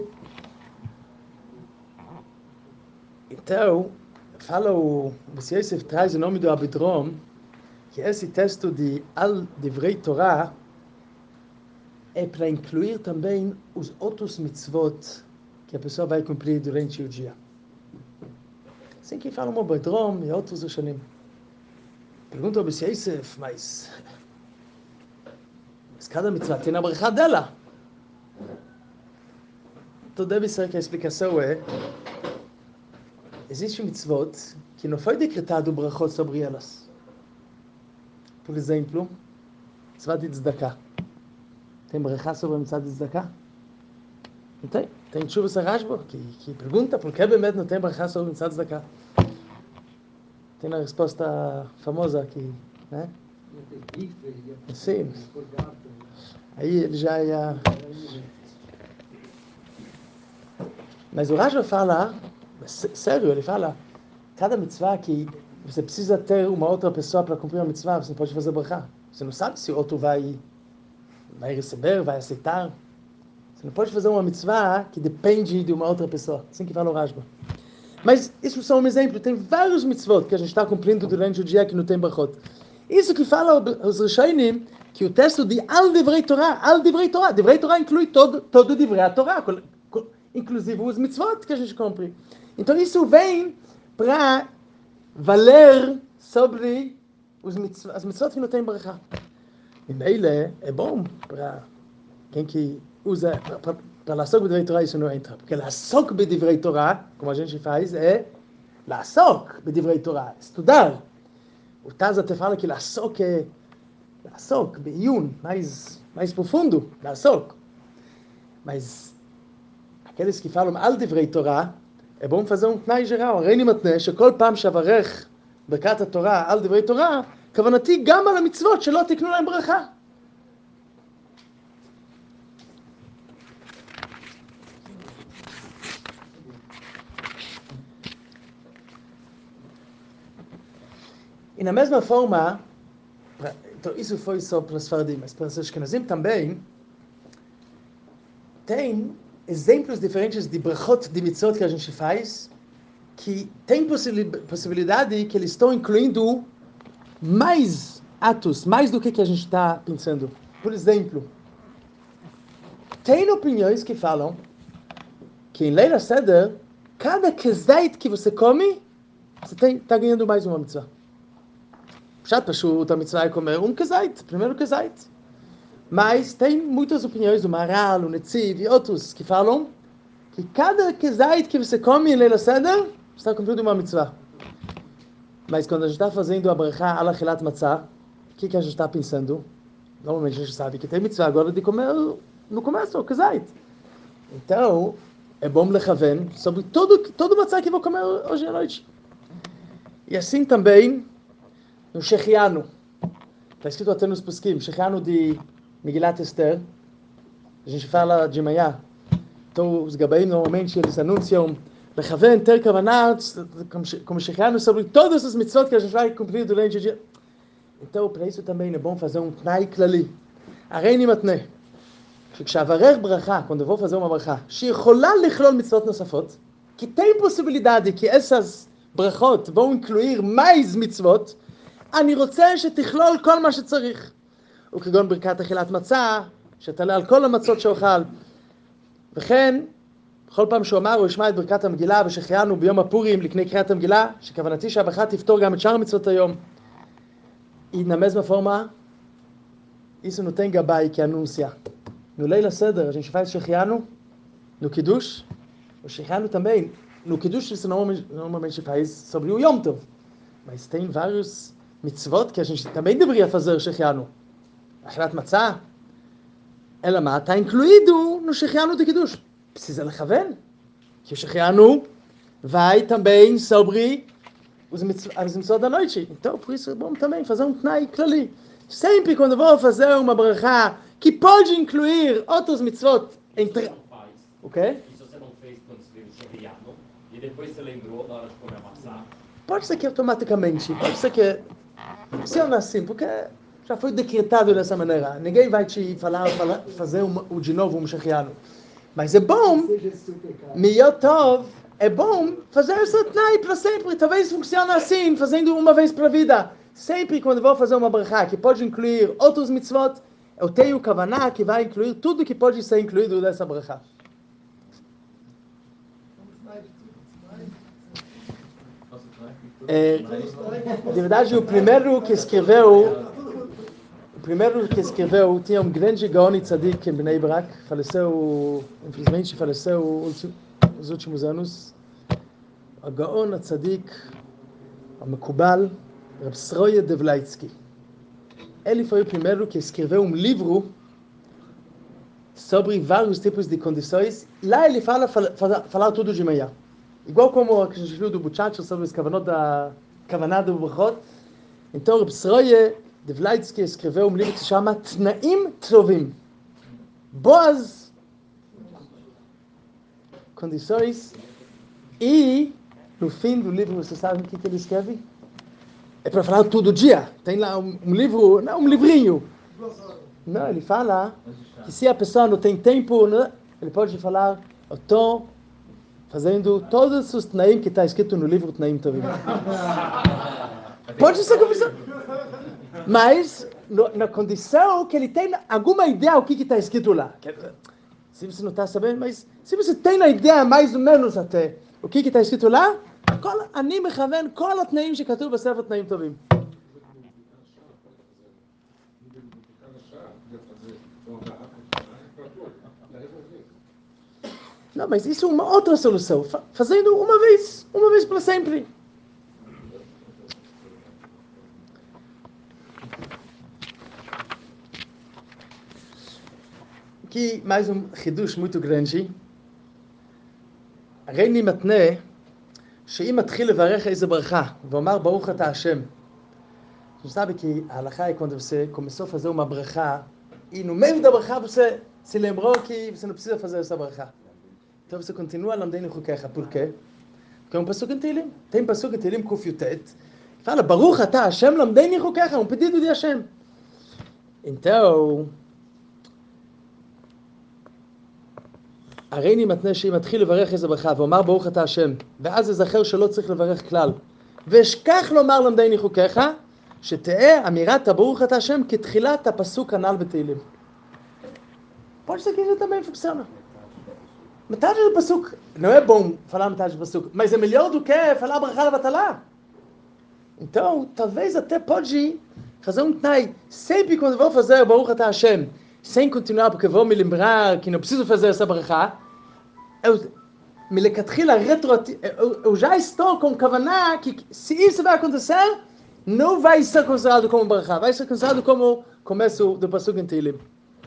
Então, fala o Rabbi Yosef traz o nome do Abidrom, que esse texto de al divrei Torah é para incluir também os outros mitzvot que a pessoa vai cumprir durante o dia. Assim que falam o Abidrom e outros Rishonim. Pergunta ao Rabbi Yosef, mas, mas cada mitzvah tem a brachá dela. Então deve ser que a explicação é: existe mitzvot que não foi decretado brachot sobre elas. Por exemplo, mitzvah de tzedakah. Tem brachá sobre a mitzvah de tzedakah? Não tem. Tem Tshuvas HaRashba que, que pergunta por que realmente não tem brachá sobre a mitzvah de tzedakah. Tem a resposta famosa aqui, né? Sim. Aí ele já ia... Mas o Rashba fala, sério, ele fala, cada mitzvah que você precisa ter uma outra pessoa para cumprir a mitzvah, você não pode fazer brachá. Você não sabe se o outro vai, vai receber, vai aceitar. Você não pode fazer uma mitzvah que depende de uma outra pessoa. Assim que fala o Rashba. Mas isso é só um exemplo. Tem vários mitzvot que a gente está cumprindo durante o dia que não tem brachot. Isso que fala os Rishonim, que o texto de Al Divrei Torah, Al Divrei Torah, Divrei Torah inclui todo, todo o Divrei Torah, inclusive os mitzvot que a gente cumpre. Então isso vem para valer sobre os mitzvot, as mitzvot que não têm brachá. E nele é bom para quem que usa, para לעסוק בדברי תורה isso não entra, porque לעסוק בדברי תורה, como a gente faz, é לעסוק בדברי תורה, estudar. O Taz até fala que לעסוק é לעסוק, בעיון, mais, mais profundo, לעסוק. Mas aqueles que falam על דברי תורה, é bom fazer um תנאי geral, הרי אני מתנה שכל פעם שאברך ברכת התורה על דברי תורה, כוונתי גם על המצוות שלא תקנו להם ברכה. E na mesma forma, pra, então isso foi só para os Faradim, mas para os Ashkenazim também, tem exemplos diferentes de brachot, de mitzvot que a gente faz, que tem possibilidade que eles estão incluindo mais atos, mais do que, que a gente está pensando. Por exemplo, tem opiniões que falam que em Leila Seder, cada kezait que você come, você está ganhando mais uma mitzvah. Já pashut, a mitzvah é comer um kezait, primeiro kezait. Mas tem muitas opiniões do Maral, o Netziv e outros que falam que cada kezait que você come em Leila Seder, você está cumprindo uma mitzvah. Mas quando a gente está fazendo a brachá ala achilat matzah, o que, que a gente está pensando? Normalmente a gente sabe que tem mitzvah agora de comer no começo, o kezait. Então, é bom lechaven sobre todo, todo matzah que vou comer hoje à noite. E assim também no Shechianu. Está escrito até nos Poskim, Shechianu de Megillat Esther. A gente fala de manhã. Então os Gabaim normalmente eles anunciam lechaven ter kavanah, como Shechianu, sobre todas as mitzvot que a gente vai cumprir durante o dia. Então para isso também é bom fazer um tnai klali. הרי אני מתנה, שכשאברך ברכה, quando eu vou fazer uma ברכה, שיכולה לכלול מצוות נוספות, que tem possibilidade que essas brachot vão incluir mais mitzvot, אני רוצה שתכלול כל מה שצריך. וכגון ברכת אכילת מצה, שתעלה על כל המצות שאוכל. וכן, בכל פעם שהוא אמר, הוא ישמע את ברכת המגילה, ושחיינו ביום הפורים לפני קריאת המגילה, שכוונתי שהברכה תפתור גם את שאר המצוות היום. E na mesma forma, isso não tem gabay que anuncia. No Leila Seder, a gente faz Shechianu, no Kiddush, o Shechianu também, no Kiddush isso normalmente, normalmente faz sobre o Yom Tov, mas tem vários mitzvot que a gente também deveria fazer Shechianu. Achilat Matzah, ela má, está incluído no Shechianu de Kiddush. Precisa lechaven, que o Shechianu vai também sobre os mitzvot da noite. Então, por isso é bom também fazer um tnai klali. Sempre quando eu vou fazer uma brachá que pode incluir outros mitzvot entre... O quê? Isso você não fez quando você veio o Shechianu e depois você lembrou na hora de comer a maçã? Pode ser que automaticamente, pode ser que se eu nasci, porque já foi decretado dessa maneira. Ninguém vai te falar, falar fazer uma, o de novo um Shechianu. Mas é bom, Miyotov, é bom fazer essa tnai para sempre. Talvez funcione assim, fazendo uma vez para a vida. Sempre quando vou fazer uma brachá que pode incluir outros mitzvot, eu tenho kavaná que vai incluir tudo que pode ser incluído nessa brachá. É, de verdade, o primeiro que escreveu, o primeiro que escreveu tinha um grande Gaon Tzadik em Bnei Brak, faleceu, infelizmente faleceu nos últimos anos. O Gaon Tzadik, o Mekubal, Reb Sroye Devlaitsky. Ele foi o primeiro que escreveu um livro sobre vários tipos de condições. Lá ele fala, fala, fala tudo de manhã. Igual como a gente viu do Buchacho sobre os kavanot da Kavaná do Brachot. Então, Reb Sroye Devlaitsky escreveu um livro que se chama Tnaim Tovim. Boas condições. E, no fim do livro, você sabe o que, que ele escreve? É para falar todo dia. Tem lá um, um livro, não, um livrinho. Não, ele fala que se a pessoa não tem tempo, né, ele pode falar, eu estou fazendo todos os tnaim que está escrito no livro Tnaim Tovim. Pode ser conversar. Mas, no, na condição que ele tem alguma ideia o que está escrito lá. Se você não está sabendo, mas se você tem a ideia mais ou menos até o que está escrito lá, אני מכוון כל התנאים שכתוב בספר תנאים טובים. Não, mas isso é uma outra solução. Fazendo uma vez, uma vez para sempre. Aqui mais um חידוש muito grande. הרי אני מתנה שאם מתחיל לברך איזה ברכה, ואומר ברוך אתה השם. Você sabe que a halakha é quando você começou a fazer uma bracha, e no meio da bracha você se lembrou que você não precisa fazer essa bracha. Então você continua lamdendo chukecha. Por quê? Porque é um pasuk em Tehillim. Tem pasuk em Tehillim Kuf Yutet, que fala, Baruch ata Hashem lamdeni chukecha, um pedido de Hashem. Então, הרי אני מתנה שאם מתחיל לברך איזה ברכה, ואומר ברוך אתה השם, ואז אזכר שלא צריך לברך כלל, ואשכח לומר למדני חוקיך, שתהא אמירת הברוך אתה השם כתחילת הפסוק הנ"ל בתהילים. Pode ser que isso também funciona. Metade do pasuk não é bom falar metade do pasuk, mas é melhor do que falar ברכה לבטלה. Então, talvez até pode fazer um tnai. Sempre quando vou fazer ברוך אתה השם, sem continuar, porque vou me lembrar que não preciso fazer essa bracha, eu, מלכתחילה retroativo, eu, eu já estou com kavaná que se isso vai acontecer, não vai ser considerado como bracha, vai ser considerado como começo do pasuk em Tehillim.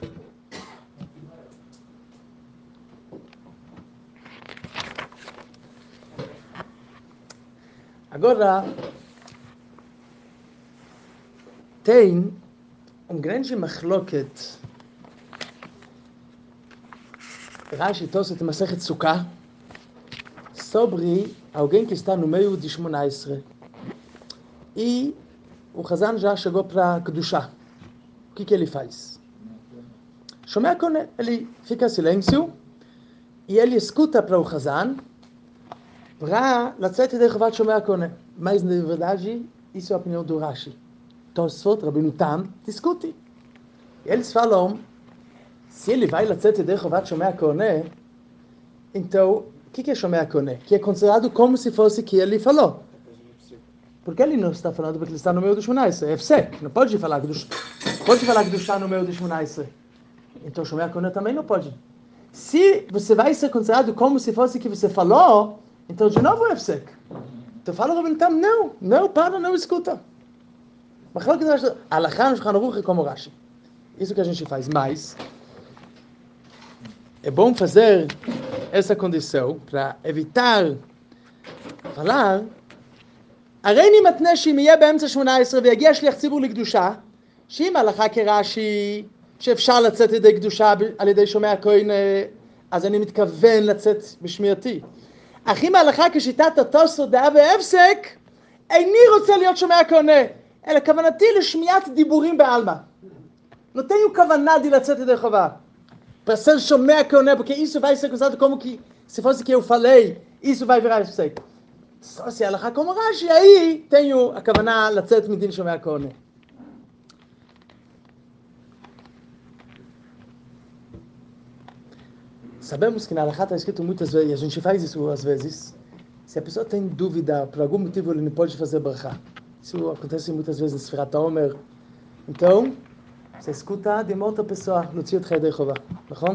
Agora, tem um grande machloket. Rashi Tosfot em Masechet Sukkah sobre alguém que está no meio de שמונה עשרה e o Chazan já chegou para Kedushá. O que que ele faz? Shomea Koneh, ele fica em silêncio e ele escuta para o Chazan para לצאת ידי חובת שומע קונה. Mas na verdade isso é a opinião do Rashi. Tosfot, Rabbeinu Tam, discute. Eles falam, se ele vai lצאת ידי חובת שומע קונה, então, o que que é שומע קונה? Que é considerado como se fosse que ele falou. Porque ele não está falando porque ele está no meio do שמונה עשרה, é הפסק, não pode falar que pode falar que está no meio do שמונה עשרה. Então, שומע קונה também não pode. Se você vai ser considerado como se fosse que você falou, então de novo é הפסק. Então fala Rabbeinu Tam, não, não, para, não escuta. A halakha no Shulchan Aruch é como Rashi. Isso que a gente faz, mas é bom fazer essa condição para evitar falar הרי אני מתנה שאם יהיה באמצע שמונה עשרה ויגיע שליח ציבור לקדושה, שאם הלכה כרש"י שאפשר לצאת ידי קדושה על ידי שומע כהן, אז אני מתכוון לצאת בשמיעתי. אך אם ההלכה כשיטת התוספות דעה והפסק, איני רוצה להיות שומע כהן, אלא כוונתי לשמיעת דיבורים בעלמא. Não tenho כוונה de lצאת ידי חובה. Para ser שומע כהן, porque isso vai ser considerado como que, se fosse que eu falei, isso vai virar הפסק. Só se ela como Rashi, aí tenho a כוונה לצאת מדין שומע כהן. Sabemos que na halakha está escrito muitas vezes, e a gente faz isso às vezes, se a pessoa tem dúvida, por algum motivo ele não pode fazer bracha. Isso acontece muitas vezes em Sfirat HaOmer. Então, você escuta de uma outra pessoa, no Tziut Chayei Chová, נכון?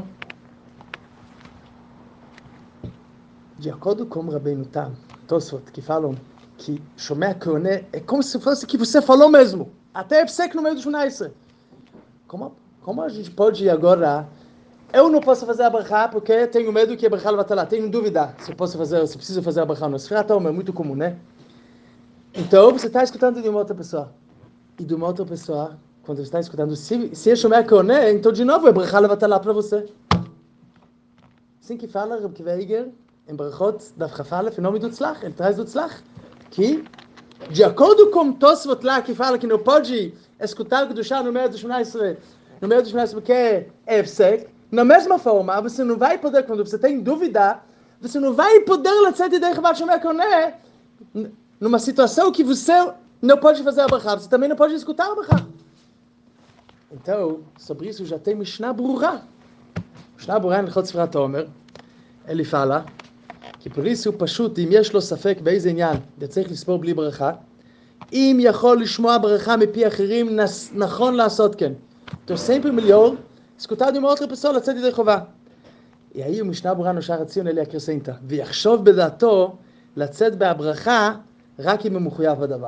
De acordo com Rabbeinu Tam, Tosfot, que falam que Shomea Koné é como se fosse que você falou mesmo, até Epsek no meio do שמונה עשרה. Como, como a gente pode agora... Eu não posso fazer a bracha porque tenho medo que a bracha levatala. Tenho dúvida se eu posso fazer, se preciso fazer a bracha ou não. Sfirat HaOmer é muito comum, né? Então, você está escutando de uma outra pessoa. E de uma outra pessoa, quando você está escutando, se, se é Shomea Koné, então de novo é bracha levatala para você. Assim que fala Reb Akiva Eiger, em Brachot, Daf Chaf Aleph, em nome do Tzlach, ele traz do Tzlach, que, de acordo com Tosfot lá, que fala que não pode escutar o Kedushá no meio do שמונה עשרה, no meio do שמונה עשרה porque é Efsek, na mesma forma, você não vai poder, quando você tem dúvida, você não vai poder lצאת ידי חובת שומע קונה numa situação que você não pode fazer a brachá, você também não pode escutar a brachá. Então, sobre isso já tem Mishnah Brura. Mishnah Brura em Hilchot Sfirat HaOmer, ele fala que por isso, פשוט, אם יש לו ספק באיזה עניין, צריך לספור בלי ברכה, אם יכול לשמוע ברכה מפי אחרים, נכון לעשות כן. Então, sempre melhor escutar de uma outra pessoa, לצאת ידי חובה. E aí o Mishnah Brura no Sha'ar HaTzion, ele acrescenta, ויחשוב בדעתו לצאת בהברכה, רק אם הוא מחויב בדבר.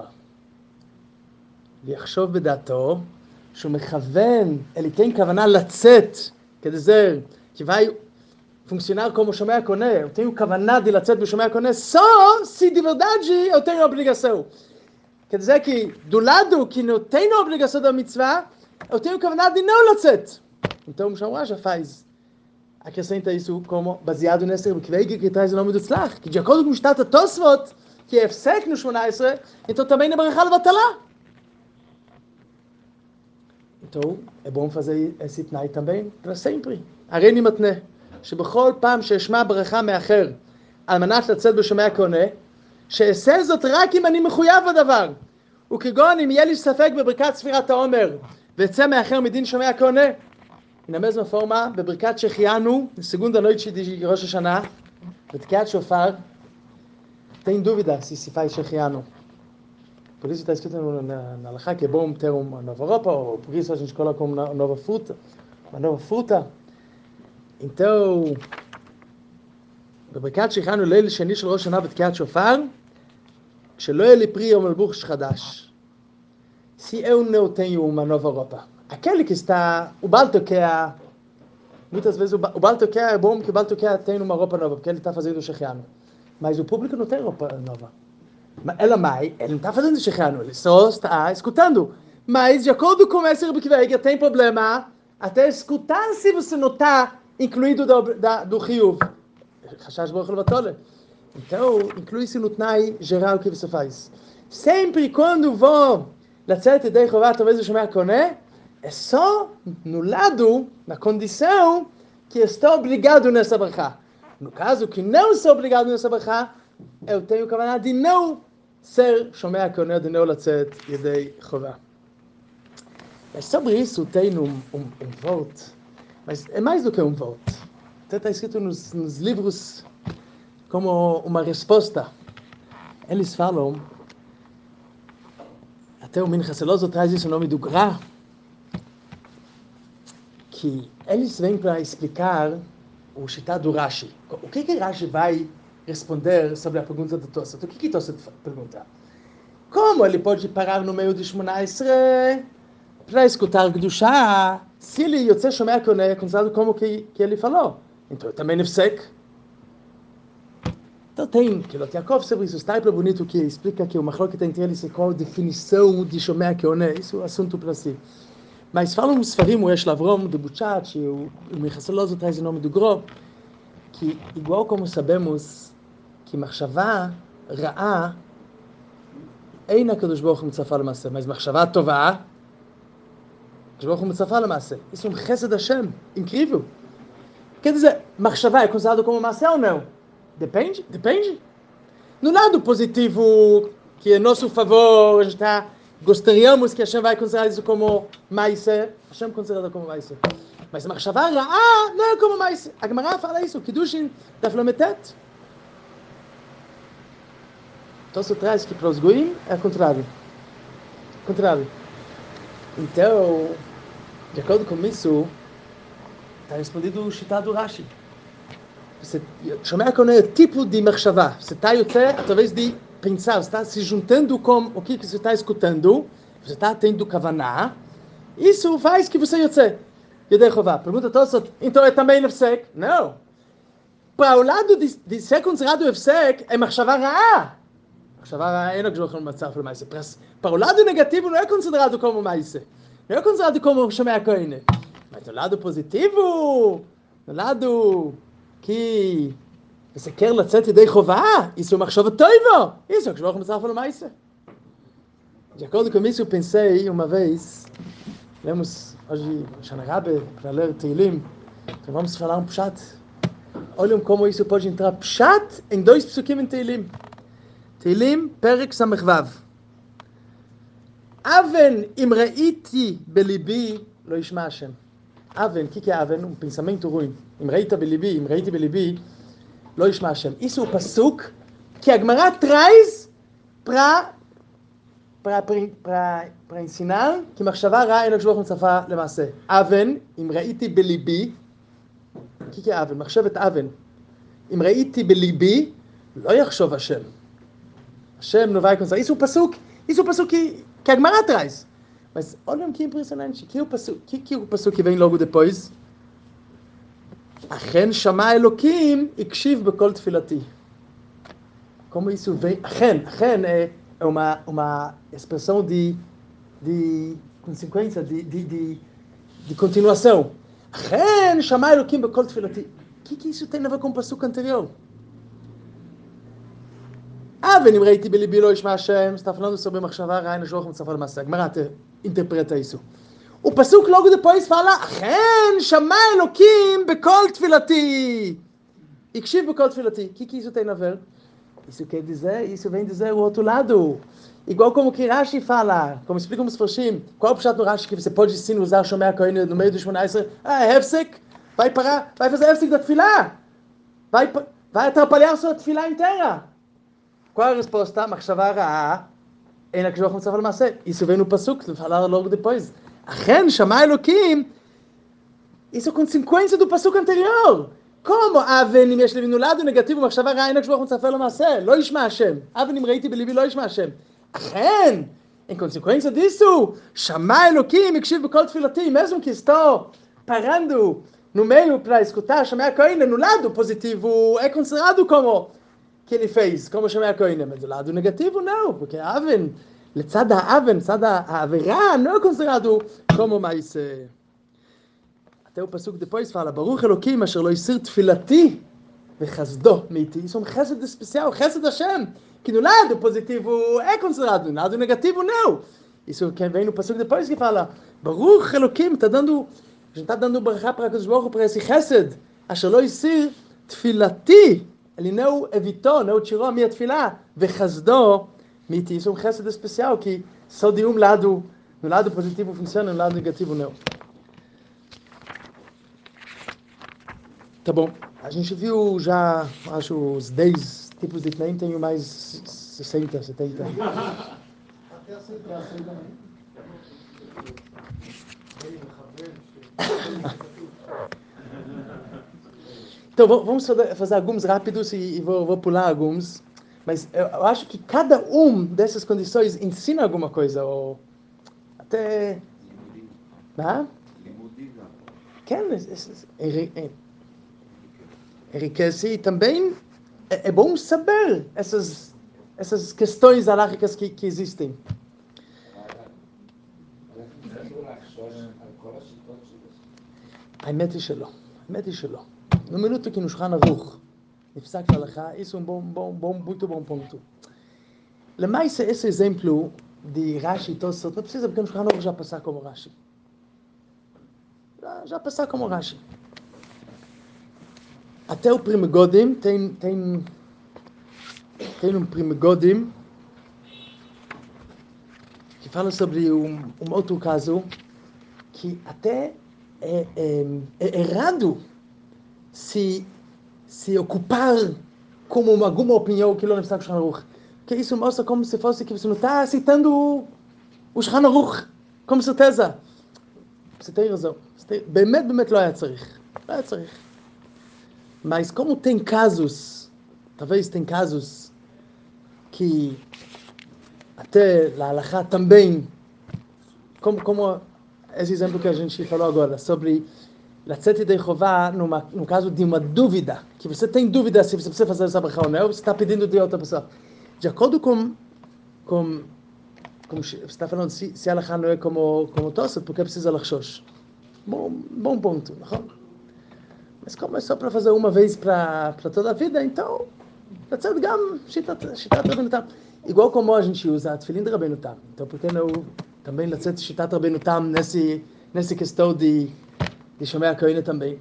ויחשוב בדעתו, שהוא מכוון, ele tem כוונה לצאת, quer dizer, que vai funcionar como Shomea Koneh, eu tenho כוונה de לצאת בשומע קונה, só se de verdade eu tenho obrigação. Quer dizer que, do lado que não tenho obrigação da mitzvah, eu tenho כוונה de não ltzet. Então o Mishnah já faz, acrescenta isso como baseado nesse Kveiger que traz o nome do Tzlach, que de acordo com o Shtat HaTosfot, que é Efsek no שמונה עשרה, então também na Baracha Levatalá. Então é bom fazer esse tnai também para sempre. הרי אני מתנה, שבכל פעם שאשמע ברכה מאחר, על מנת לצאת בשומע קונה, שאעשה זאת רק אם אני מחויב בדבר. וכגון אם יהיה לי ספק בברכת ספירת העומר, ויצא מאחר מדין שומע קונה. Na mesma forma, בברכת שהחיינו, segunda noite de Rosh Hashanah, בתקיעת שופר, tem dúvida se se faz שהחיינו. Por isso está escrito na, na Halachá que é bom ter uma nova roupa, ou por isso a gente coloca uma nova fruta, uma nova fruta. Então, בברכת שהחיינו ליל שני של ראש השנה בתקיעת שופר, כשלא יהיה לי פרי או מלבוש חדש, se eu não tenho uma nova roupa, aquele que está, o Baal Tokea, muitas vezes o Baal Tokea é bom porque o Baal Tokea tem uma roupa nova, porque ele está fazendo o Shechianu, mas o público não tem roupa nova. Ela mai, ele não está fazendo Shechianu, ele só está escutando. Mas de acordo com esse Rebbe Kveiger, tem problema até escutar se você não está incluído do, da, do Chiyuv. Chashash Baruch Levatole. Então, inclui-se no Tnai geral que você faz. Sempre quando vou לצאת ידי חובה, talvez o Shomea Koneh, é só no lado, na condição que estou obrigado nessa brachá. No caso que não sou obrigado nessa brachá, eu tenho כוונה de não ser Shomea Koneh, de não לצאת ידי חובה. Mas sobre isso tem um, um, um voto, mas é mais do que um voto. Até está escrito nos, nos livros como uma resposta. Eles falam, até o Minchas Elozot traz isso o nome do Gra, que eles vêm para explicar o Shitá do Rashi. O que que Rashi vai responder sobre a pergunta do Tosfot? O que que Tosfot pergunta? Como ele pode parar no meio de שמונה עשרה para escutar Kedushá, se ele יוצא שומע קונה, é considerado como que, que ele falou? Então também nefsek. Então tem, que Lot Yaakov sobre isso, está aí para bonito que explica que o Machlokes entre eles é qual a definição de Shomea Koneh, isso é um assunto para si. Mas falam os Sfarim, o Yesh Lavrom, do Buchat, o Minchas Elozot traz o nome do Gro, que igual como sabemos que Machshavá Ra'á אין הקדוש ברוך הוא מצפה למעשה, mas מחשבה טובה, הקדוש ברוך הוא מצפה למעשה. Isso é um chesed Hashem, incrível. Quer dizer, מחשבה é considerado como מעשה ou não? Depende, depende. No lado positivo, que é nosso favor, a gente tá, gostaríamos que Hashem vai considerar isso como מעשה, Hashem considera como מעשה. Mas מחשבה רעה não é como מעשה. A Gemara fala isso, Kiddushin, daf lametet. Então, você traz que para os goim é o contrário. Contrário. Então, de acordo com isso, está respondido o Shitá do Rashi. Você Shomea Koneh é tipo de machshavá. Você está através de pensar, você está se juntando com o que você está escutando, você está tendo kavaná, isso faz que você yotze. Yedei chová. Pergunta Tosfot, então é também nefsek? Não. Para o lado de, de ser considerado nefsek, é machshavá ra'á. Para o lado negativo não é considerado como Maise, não é considerado como Shomea Koneh, mas no lado positivo, no lado que você quer ltzet yedei chová, isso é uma machshava toiva, isso é o que Shlomo estava falando Maise. De acordo com isso eu pensei uma vez, lemos hoje Shana Rabe para ler Teilim, então vamos falar um pshat. Olhem como isso pode entrar pshat em dois psukim em Teilim. Teilim, Perek Samechvav. אבן, אם ראיתי בליבי, לא ישמע השם. אבן, que que é aven? Um pensamento ruim. אם ראית בליבי, אם ראיתי בליבי, לא ישמע השם. Isso o pasuk que a Gemara traz para para para para ensinar que מחשבה רעה אין הקדוש ברוך הוא מצפה למעשה. אבן, אם ראיתי בליבי, que que é aven? מחשבת אבן. אם ראיתי בליבי, לא יחשוב השם. השם נובע כנסה. Isso o pasuk, isso o pasuk que que a Gemara traz. Mas olha que impressionante, que o pasuk, que que o pasuk que vem logo depois? אכן שמע אלוקים, הקשיב בכל תפילתי. Como isso vem? אכן, אכן é uma uma expressão de de consequência, de de de de continuação. אכן שמע אלוקים בכל תפילתי. Que que isso tem a ver com o pasuk anterior? אבל אם ראיתי בליבי לא ישמע השם, está falando sobre מחשבה רעה, אין שולח מצפה למעשה. הגמרא interpreta isso. O pasuk logo depois fala, אכן שמע אלוקים בכל תפילתי. הקשיב בכל תפילתי. Que que isso tem a ver? Isso quer dizer, isso vem dizer o outro lado. Igual como que Rashi fala, como explicam os Farshim, qual é o pshat no Rashi que você pode sim usar Shomei HaKohen no meio do Shmona Esrei? Ah, é Hefsek, vai parar, vai fazer Hefsek da tefilá. Vai, vai atrapalhar a sua tefilá inteira. Qual é a resposta? מחשבה רעה, אין הקדוש ברוך הוא מצפה למעשה. Isso vem no pasuk, falar logo depois. אכן שמע אלוקים, isso é consequência do pasuk anterior. Como אבן אם יש לי נולד ונגטיב ומחשבה רעה, אין הקדוש ברוך הוא מצפה למעשה. לא ישמע השם. אבן אם ראיתי בליבי, לא ישמע השם. אכן, em consequência disso, שמע אלוקים, הקשיב בכל תפילתי, mesmo que estou parando no meio para escutar, Shomei HaKohen, anulado, positivo, é considerado como que ele fez, como Shomei HaKohen, mas do lado negativo não, porque a Aven, לצד האבן, לצד העבירה, não é considerado como mais... até o pasuk depois fala, ברוך אלוקים אשר לא הסיר תפילתי וחסדו מאיתי. Isso é um chesed especial, chesed Hashem, que no lado positivo é considerado, no lado negativo não. Isso que vem no pasuk depois que fala, ברוך אלוקים, está dando, a gente está dando ברכה para Akadosh Baruch Hu, para esse chesed, אשר לא הסיר תפילתי, ele não evitou, não tirou a minha tefilá, וחסדו מאיתי. Isso é um chesed especial, que só de um lado, no lado positivo funciona, no lado negativo não. Tá bom, a gente viu já, acho, os dez tipos de Tnaim, tenho mais sessenta, setenta. Até a aceitação também. Então, vamos fazer alguns rápidos e vou, vou pular alguns, mas eu acho que cada um dessas condições ensina alguma coisa, ou até... Ah? Enriquece e também é, é bom saber essas, essas questões alárgicas que, que existem. האמת היא שלא, האמת היא שלא. No minuto que no Shulchan Aruch נפסק להלכה, isso é um bom, bom, bom, muito bom ponto. למעשה, esse exemplo de Rashi e Tosfot, não precisa, porque no Shulchan Aruch já passar como Rashi. Já, já passar como Rashi. Até o Pri Megadim tem, tem, tem um Pri Megadim que fala sobre um, um outro caso que até é, é, é errado se, se ocupar como uma, alguma opinião que não está no Shulchan Aruch. Porque isso mostra como se fosse que você não está aceitando o, o Shulchan Aruch, com certeza. Você tem razão. באמת, באמת לא היה צריך. לא היה צריך. Mas como tem casos, talvez tem casos que até a halakha também, como, como esse exemplo que a gente falou agora, sobre lacete de Jeová, no caso de uma dúvida, que você tem dúvida se você precisa fazer essa bracha ou não, você está pedindo de outra pessoa. De acordo com, com, com você está falando, se, se a halakha não é como, como Tosfot, porque precisa lachshosh. Bom, bom ponto, não? Mas como é só para fazer uma vez para para toda a vida, então, lacete gam, shitat Rabbeinu Tam. Igual como a gente usa a tefilin de Rabbeinu Tam. Então, por que não também lacete shitat Rabbeinu Tam nesse, nessa questão de, de Shomei HaKohen também?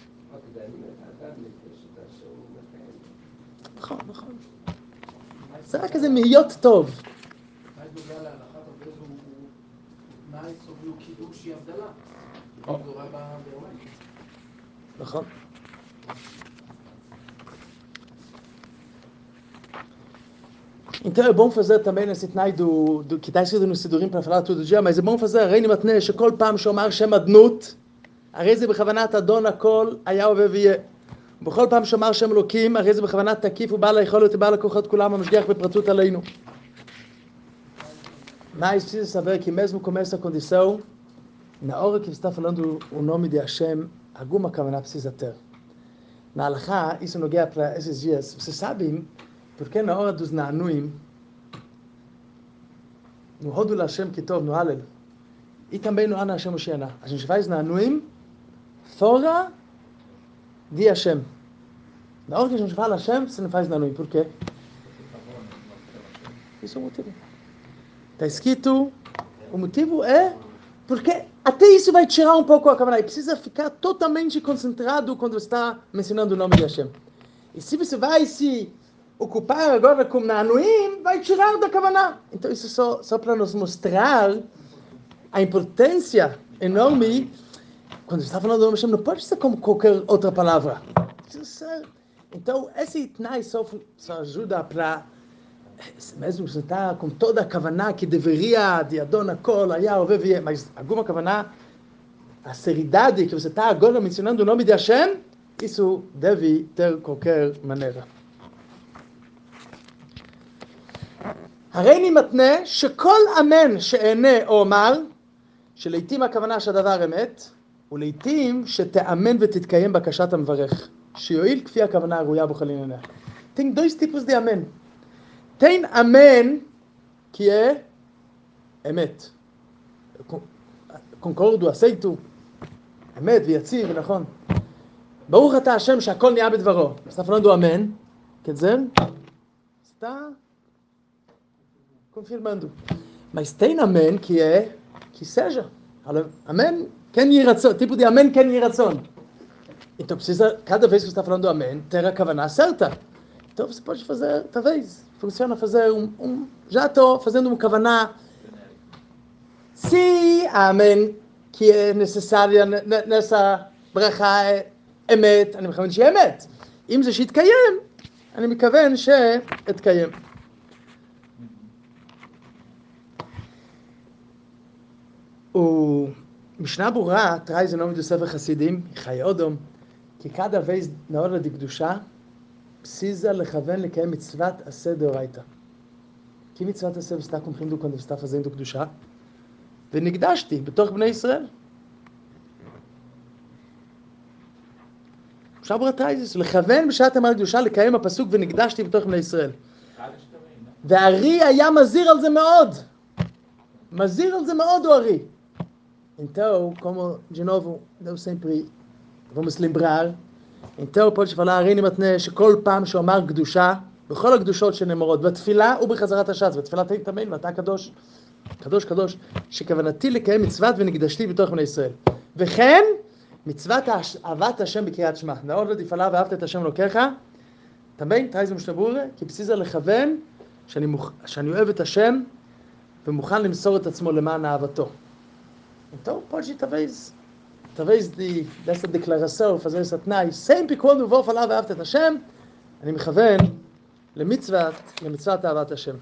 נכון, נכון. זה רק איזה מהיות טוב. תנאי דוגע להלכת רבי אליעזר הוא תנאי סובל קידוש היא הבדלה. הוא גורם באומן. נכון. Então é bom fazer também nesse tnai do, do que está escrito no Sidurim para falar todo dia, mas é bom fazer הרי אני מתנה שכל פעם שאומר שם אדנות, הרי זה בכוונת אדון הכל היה הווה ויהיה. בכל פעם שאומר שם אלוקים, הרי זה בכוונת תקיף ובעל היכולת ובעל הכוחות כולם המשגיח בפרטות עלינו. Mas precisa saber que mesmo com essa condição, na hora que você está falando o nome de Hashem, alguma kavanah precisa ter. Na halakha, isso não é para esses dias. Vocês sabem porque na hora dos na'nuim, no Hodu Hashem Kitov, no Halel, e também no Ana Hashem Oshiana, a gente faz na'nuim fora de Hashem. Na hora que a gente fala Hashem, você não faz na'nuim. Por quê? Isso é o motivo. Está escrito, o motivo é porque até isso vai tirar um pouco a kavanah. E precisa ficar totalmente concentrado quando está mencionando o nome de Hashem. E se você vai se ocupar agora com na'nuim, vai tirar da kavanah. Então isso só, só para nos mostrar a importância enorme. Quando está falando do nome de Hashem, não pode ser como qualquer outra palavra. Precisa ser. Então esse tnai só, só ajuda para... mesmo que você está com toda a kavanah que deveria de Adon HaKol, היה, הווה ויהיה, mas alguma kavanah, a seriedade que você está agora mencionando o nome de Hashem, isso deve ter qualquer maneira. הרי אני מתנה שכל אמן שאענה או אומר, שלעיתים הכוונה שהדבר אמת, ולעיתים שתאמן ותתקיים בקשת המברך, שיועיל כפי הכוונה הראויה בכל ענייניה. Tem dois tipos de amém. Tem amém que é emet. Concordo, aceito. אמת ויציב, נכון. ברוך אתה השם שהכל נהיה בדברו. está falando amém, quer dizer, está confirmando. Mas tem amém que é que seja. Amém, quem yeh ratzon, tipo de amém, quem yeh ratzon. Então precisa, cada vez que você está falando amém, ter a kavanah certa. Então você pode fazer, talvez, funciona fazer um, um já estou fazendo uma kavanah. Se amém que é necessária nessa ברכה é אמת, אני מכוון שיהיה אמת. אם זה שיתקיים, אני מכוון שיתקיים. ומשנה ברורה traz o nome do Sefer Hasidim, חיי אודום, כי cada vez na hora de קדושה, precisa לכוון לקיים מצוות עשה דאורייתא. כי מצוות עשה você está cumprindo quando você está fazendo קדושה? ונקדשתי בתוך בני ישראל. עכשיו ברורה traz isso, לכוון בשעת אמר קדושה, לקיים הפסוק ונקדשתי בתוך בני ישראל. והארי היה מזהיר על זה מאוד. מזהיר על זה מאוד o Ari. Então, como, de novo, eu sempre vamos lembrar, então pode falar, הרי אני מתנה שכל פעם שאומר קדושה, בכל הקדושות שנאמרות, בתפילה ובחזרת הש"ץ, בתפילה תמיד, ואתה קדוש, קדוש קדוש, שכוונתי לקיים מצוות ונקדשתי בתוך בני ישראל. וכן, מצוות אהבת השם בקריאת שמע. נאות לתפעלה ואהבת את השם אלוקיך, também traz um משתבורה, כי precisa לכוון שאני, מוכ... שאני אוהב את השם ומוכן למסור את עצמו למען אהבתו. Então pode talvez, talvez de, dessa declaração, fazer essa tnai, sempre quando vou falar ואהבת את השם, אני מכוון למצוות, למצוות אהבת השם.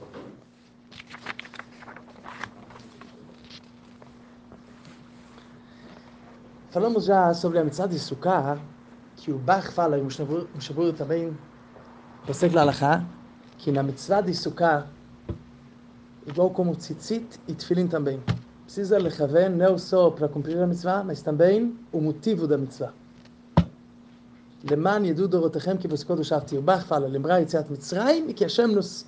Falamos já sobre a mitzvah de Sukkah, que o Bach fala, e o Mishnah também, você que lá, que na mitzvah de Sukkah, igual como tzitzit e tefilin também, precisa lechaven não só para cumprir a mitzvah, mas também o motivo da mitzvah. למען ידעו דורותיכם כי פסקו דושבתי. O Bach fala, lembrar יציאת מצרים, e que Hashem nos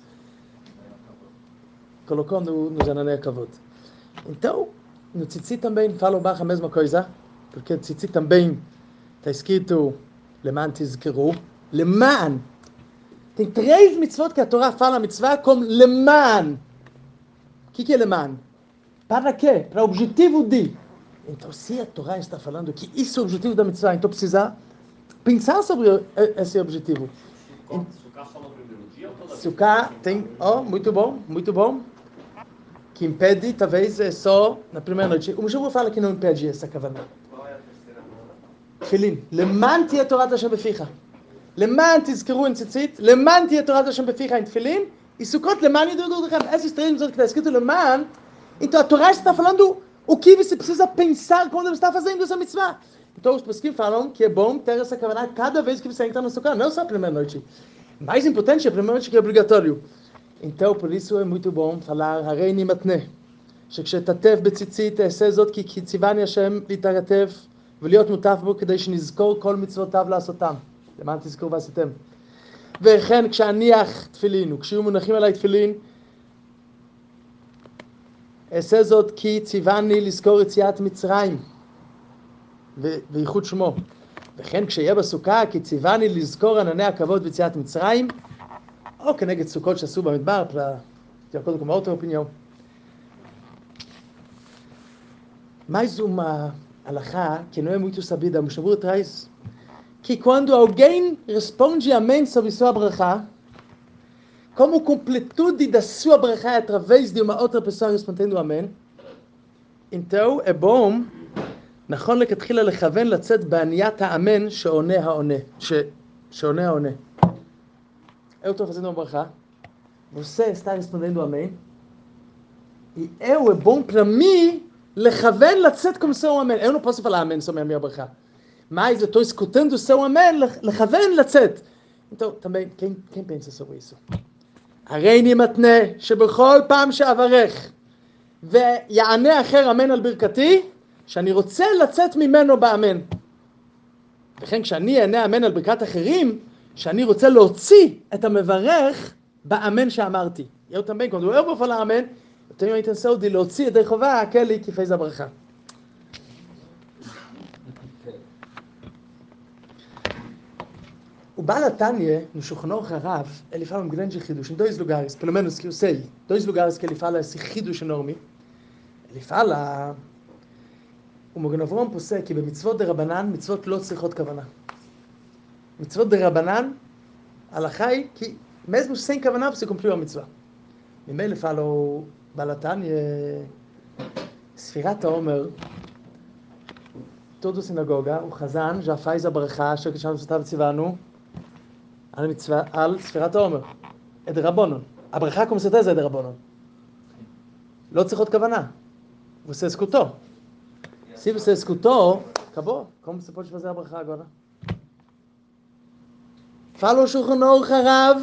colocou no, no jananei הכבוד. Então, no tzitzit também fala o Bach a mesma coisa, porque o tzitzit também está escrito למען תזכרו, למען. Tem três mitzvot que a Torá fala a mitzvah como למען. O que, que é למען? Para quê? Para o objetivo de. Então, se a Torá está falando que isso é o objetivo da mitzvah, então precisa pensar sobre esse objetivo. Sukkah só na numerologia ou toda vez? Sukkah tem... Oh, muito bom, muito bom. Que impede, talvez, é só na primeira noite. O Moshe fala que não impede essa kavanah. Qual é a terceira palavra? תפילין, למען תהיה תורת השם בפיך. למען תזכרו עם ציצית, למען תהיה תורת השם בפיך עם תפילין, e Sukkot למען ידעו דרכם. Esses três que está escrito למען, então a Torá está falando o que você precisa pensar quando você está fazendo essa mitzvah. Então os poskim falam que é bom ter essa kavanah cada vez que você entra no Sukkah, não só a primeira noite. Mais importante é a primeira noite que é obrigatório. então por isso é muito bom falar הריני מתנה, שכשתתף בציצית תעשה זאת כי ציווני השם להתערטף ולהיות מוטף בו כדי שנזכור כל מצוותיו לעשותם, למען תזכרו ועשיתם. וכן כשאניח תפילין וכשיהיו מונחים עליי תפילין אעשה זאת כי ציווני לזכור יציאת מצרים וייחוד שמו. וכן כשיהיה בסוכה כי ציווני לזכור ענני הכבוד ויציאת מצרים, או כנגד סוכות שעשו במדבר, de acordo com uma outra opinião. Mais uma alahá que não é muito sabida, o Shabur traz que quando alguém responde amém sobre sua brachá, como completude da sua brachá é através de uma outra pessoa respondendo amém, então é bom, נכון לכתחילה לכוון לצאת בעניית האמן שעונה העונה, שעונה העונה. Eu estou fazendo uma brachá, você está respondendo amém, e eu, é bom para mim לכוון לצאת como seu amém. Eu não posso falar amém sobre a minha brachá, mas eu estou escutando o seu amém, לכוון לצאת. então também, quem, quem pensa sobre isso? הריני מתנה שבכל פעם שאברך ויענה אחר אמן על ברכתי, שאני רוצה לצאת ממנו באמן. וכן כשאני אענה אמן על ברכת אחרים, שאני רוצה להוציא את המברך באמן שאמרתי. Eu também, quando eu vou falar amém, eu tenho a intenção de להוציא ידי חובה aquele que fez a ברכה. O Baal HaTanya, no Shulchan Aruch Harav, ele fala um grande chidush, em dois lugares, pelo menos que eu sei, dois lugares que ele fala esse chidush enorme. Ele fala, o Mogen Avraham posek que במצוות דרבנן, מצוות לא צריכות כוונה. מצוות דרבנן, ההלכה היא כי mesmo sem כוונה você cumpriu a mitzvah. ממילא fala o Baal HaTanya, ספירת העומר, toda a sinagoga, o Chazan já faz a ברכה, שכן שם סתיו ציוונו, על מצווה, על ספירת העומר. é de Rabbanon. A ברכה com certeza é de Rabbanon. לא צריך עוד כוונה. Você escutou. Se você escutou, acabou. Como você pode fazer a ברכה agora? Fala o Shulchan Aruch Harav.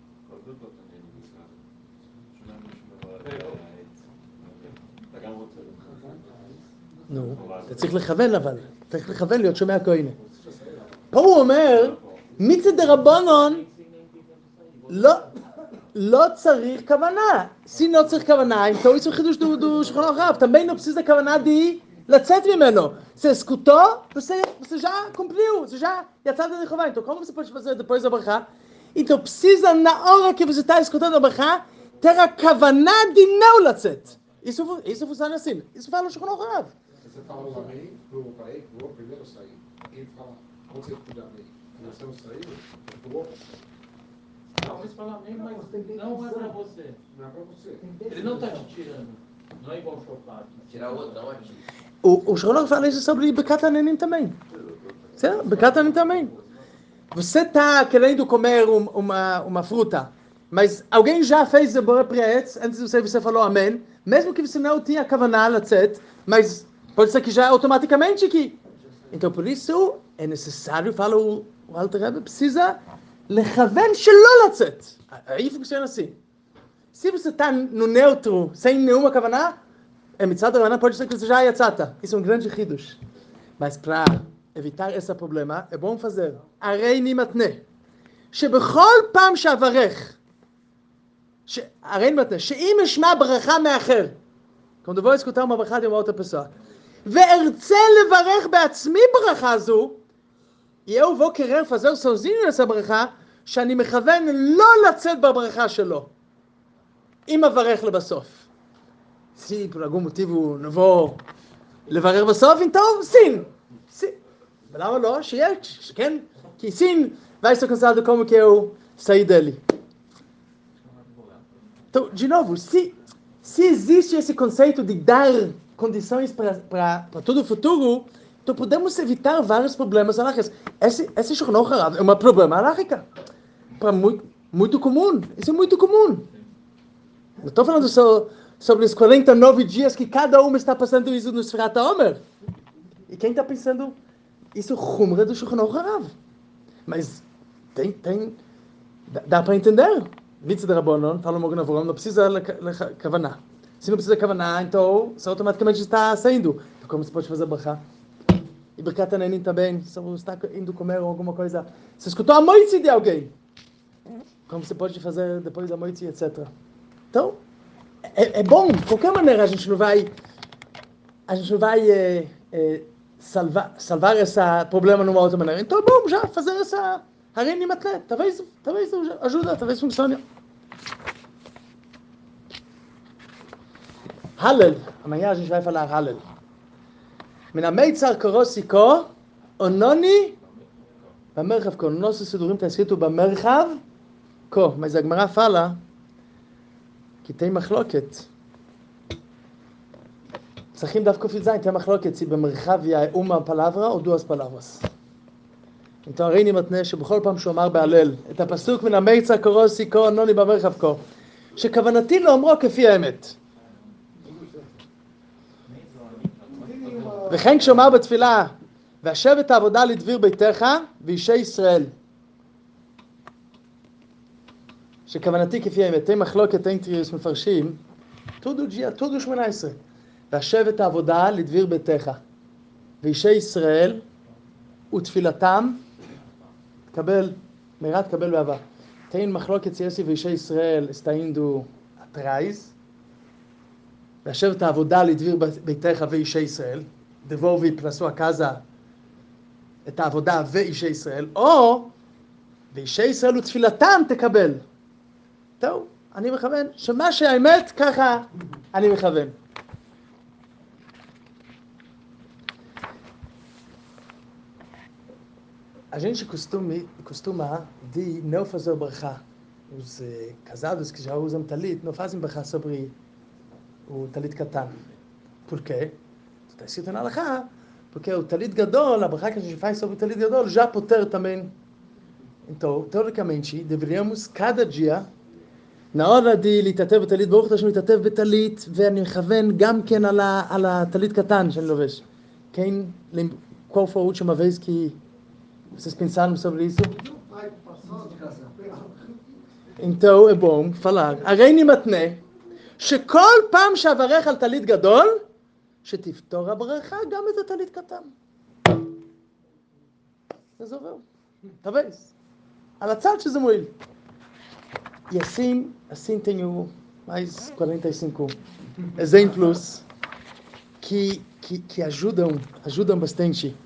נו, אתה צריך לכוון אבל. צריך לכוון להיות שומע כהנה. פה הוא אומר, מצד דרבנן, לא, לא צריך כוונה. Se não צריך כוונה, então isso é o חידוש do Shulchan Aruch Harav. Também não precisa כוונה de לצאת ממנו. Você escutou, você, você já cumpriu, você já יצאת ידי חובה. Então como você pode fazer depois da ברכה? Então precisa, na hora que você está escutando a ברכה, ter a כוונה de não lacet. Isso, isso funciona assim. Isso fala o Shulchan Aruch Harav. Você fala o amém pro pai, pro primeiro sair. Ele fala, quando você escuta amém, nós estamos saindo, pro outro. Não, mas fala amém, mas não é pra você. Não é pra você. Ele não tá te tirando. Não é igual o chofar. Tirar o outro aqui. O, o Shulchan Aruch fala isso sobre Birkat HaNenim também. Certo? Birkat HaNenim também. Você está querendo comer um, uma, uma fruta, mas alguém já fez a Boré Prietz, antes de você, você falou amém, mesmo que você não tinha kavaná lacet, mas pode ser que já automaticamente que... Então por isso é necessário, fala o, o Alter Rebbe, precisa לכוון שלא לצאת. aí funciona assim. Se você está no neutro, sem nenhuma kavaná, é mitzvah דרבנן, pode ser que você já יצאת. Isso é um grande חידוש. Mas para evitar esse problema, é bom fazer. הריני מתנה, שבכל פעם שאברך, הריני מתנה, שאם אשמע ברכה מאחר, quando eu vou escutar uma ברכה de uma outra pessoa, וארצה לברך בעצמי ברכה זו, e eu vou querer fazer sozinho essa ברכה, שאני מכוון לא לצאת בברכה שלו, אם אברך לבסוף. Se por algum motivo não vou לברך בסוף, então sim. sim. ולמה לא? שיש, שכן, כי sim vai ser considerado como que eu sair dele. Então, de novo, se, se existe esse conceito de dar condições para todo o futuro, então podemos evitar vários problemas halachas. Esse, esse Shulchan Aruch é um problema halachika. Para muito, muito comum. Isso é muito comum. Não estou falando só sobre os quarenta e nove dias que cada um está passando isso no Sfirat HaOmer. E quem está pensando isso Humra do Shulchan Aruch? Mas tem, tem, dá, dá para entender. Mitzvah de Rabbanon, fala Mogen Avraham, não precisa kavaná. Se não precisa kavaná, então você automaticamente está saindo. Então como você pode fazer brachá? E Birkat Hanenin também, se você está indo comer alguma coisa, você escutou a moitzi de alguém. Como você pode fazer depois da moitzi, etcétera. Então, é, é bom, de qualquer maneira a gente não vai, a gente não vai é, é, salvar, salvar esse problema numa outra maneira. Então é bom já fazer essa Harenim Atlet, talvez, talvez ajuda, talvez funcione. Hallel, amanhã a gente vai falar Hallel. Min ha-meitzar karo siko, ononi, במרחב כה. No nosso sidurim está escrito במרחב כה, mas a Gemara fala que tem machloket. Tzachim daf kuf zayin, tem machloket se במרחב é uma palavra ou duas palavras. então הרי נמתנה שבכל פעם שהוא אמר בהלל את הפסוק מן המיצר קרוא סיקו ענוני במרחב כה, שכוונתי לאומרו כפי האמת. וכן כשאומר בתפילה והשב את העבודה לדביר ביתך ואישי ישראל, שכוונתי כפי האמת. אין מחלוקת, אין תריוס מפרשים, תודו ג'יה, תודו שמונה עשרה. והשב את העבודה לדביר ביתך ואישי ישראל ותפילתם תקבל, מהרה תקבל באהבה. תן מחלוקת סייסי ואישי ישראל הסתאינדו אטרייז, והשב את העבודה לדביר ביתך ואישי ישראל, דבור ויפלסו הקזה את העבודה ואישי ישראל, או ואישי ישראל ותפילתם תקבל. טוב, אני מכוון, שמה שהאמת ככה אני מכוון. A gente costuma, costuma de não fazer brachá. Os eh, casados que já usam talit não fazem brachá sobre o talit katan. Por quê? Está escrito na halachá, porque o talit gadol, a brachá que a gente faz sobre o talit gadol, já poter também. Então, teoricamente, deveríamos cada dia, na hora de litatev betalit, ברוך השם litatev betalit, ואני מכוון גם כן על הטלית קטן שאני לובש. כן, qual foi a última vez que vocês pensaram sobre isso? então é bom falar. הרי נמתנה שכל פעם שאברך על טלית גדול, שתפתור הברכה גם את הטלית קטן. זה עובר. talvez. על הצד שזה מועיל. E assim, assim tenho mais quarenta e cinco exemplos que, que, que ajudam, ajudam bastante.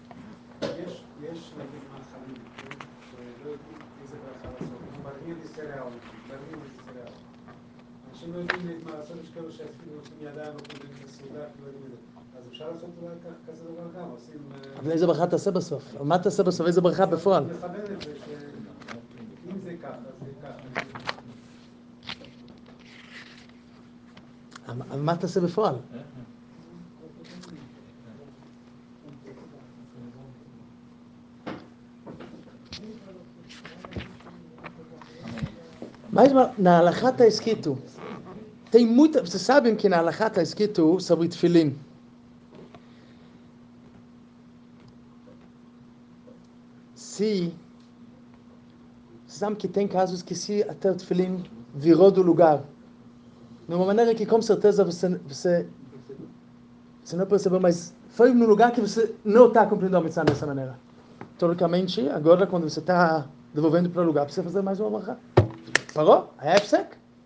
אנשים לא יודעים מה לעשות, יש כאלו שאפילו נותנים ידיים וקודמים לסעודה, אז אפשר לעשות אולי כזה דבר גם, עושים... אבל איזה ברכה תעשה בסוף? מה תעשה בסוף? איזה ברכה בפועל? לכוון את זה, שאם זה ככה, זה ככה. אבל מה תעשה בפועל? Mas na halachá está escrito, tem muita, vocês sabem que na halachá está escrito sobre tefilim. Se, vocês sabem que tem casos que se até o tefilim virou do lugar, de uma maneira que com certeza você, você, você não percebeu, mas foi num lugar que você não está cumprindo a missão dessa maneira. Teoricamente, agora quando você está devolvendo para o lugar, precisa fazer mais uma halachá. parou? היה הפסק?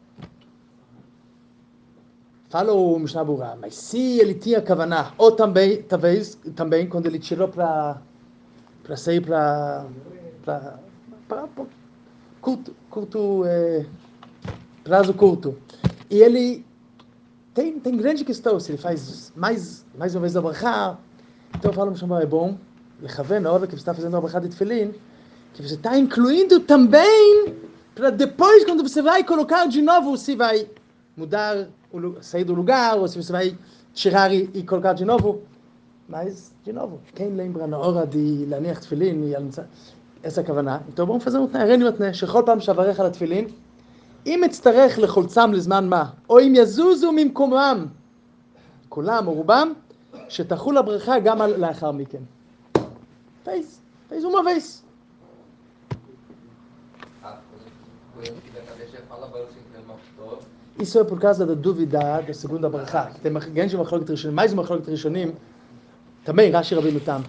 fala o Mishnah Berurah, mas se ele tinha kavaná, ou também, talvez, também quando ele tirou para para sair para para curto, curto é, prazo curto, e ele tem tem grande questão se ele faz mais mais uma vez a brachá. Então fala o Mishnah Berurah, é bom lechaven na hora que você está fazendo a brachá de tefilin, que você está incluindo também para depois, quando você vai colocar de novo, você vai mudar, sair do lugar, ou se você vai tirar e, e colocar de novo. Mas, de novo, quem lembra na hora de להניח תפילין, essa הכוונה? então vamos fazer um תנאי, הריני מתנה, שכל פעם שאברך על התפילין, אם אצטרך לחולצם לזמן מה, או אם יזוזו ממקומם, כולם או רובם, שתחול הברכה גם לאחר מכן. Fez, fez uma vez. Isso é por causa da dúvida da segunda bracha. Tem grande מחלוקת ראשונים, mais מחלוקת ראשונים, também Rashi Rabbeinu Tam.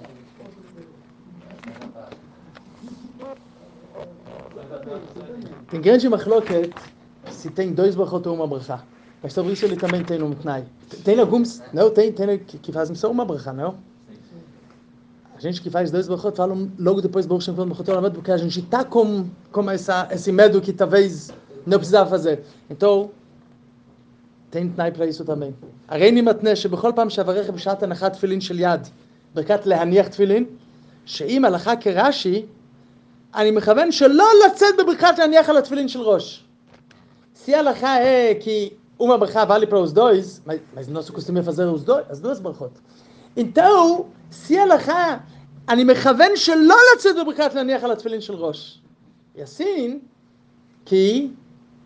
Tem grande מחלוקת se tem dois brachot ou uma bracha. Mas sobre isso ele também tem um tnai. Tem alguns, não, tem, tem que fazem só uma bracha, não? A gente que faz dois brachot falam logo depois Baruch Shem Kol Melchot Olamot, porque a gente está com, com essa, esse medo que talvez não precisava fazer. Então, tem תנאי para isso também. הריני מתנה שבכל פעם שאברך בשעת הנחת תפילין של יד, ברכת להניח תפילין, שאם הלכה כרש"י, אני מכוון שלא לצאת בברכת להניח על התפילין של ראש. Se a alahá é que uma bracha vale para os dois, mas, mas nosso costume é fazer os dois, as duas brachot. Então, se a alahá, אני מכוון שלא לצאת בברכת להניח על התפילין של ראש. E assim, que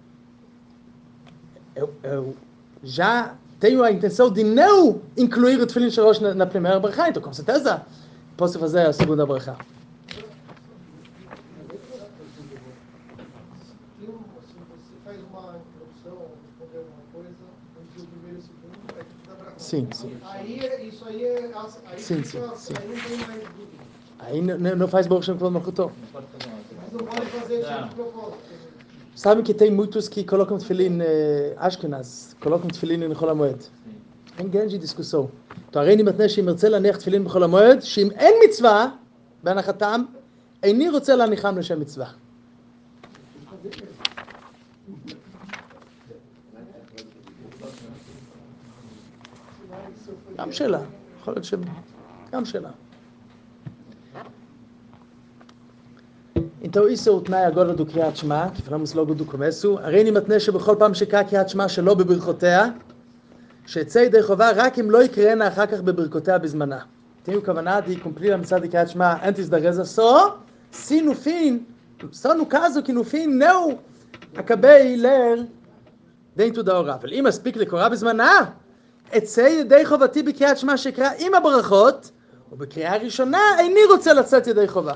eu, eu já tenho a intenção de não incluir o tefilin של ראש na, na primeira bracha, então com certeza posso fazer a segunda bracha. Sim, sim. Aí, isso aí é... Aí sim, fica, sim, sim. Aí não tem mais dúvida. Aí não, não faz Baruch Shem Kol Melchot. Mas não pode fazer tipo de propósito. Sabe que tem muitos que colocam tefilin eh, Ashkenaz, colocam tefilin em Chol HaMoed. Tem grande discussão. Então, הריני מתנה שאם ארצה להניח תפילין בחול המועד, שאם אין מצווה בהנחתם, איני רוצה להניחם לשם מצווה. גם שאלה, יכול להיות ש... גם שאלה. Então, isso é o תנאי agora do קריאת שמע, que falamos logo do começo. הריני מתנה שבכל פעם שקרא קריאת שמע שלא בברכותיה, שיצא ידי חובה רק אם לא יקראנה אחר כך בברכותיה בזמנה. Tenho כוונה de cumprir a missão de קריאת שמע antes da reza só, se no fim, só no caso que no fim não acabei ler dentro da hora. אבל אם מספיק לקרוא בזמנה, אצא ידי חובתי בקריאת שמע שקרא עם הברכות, ובקריאה ראשונה איני רוצה לצאת ידי חובה.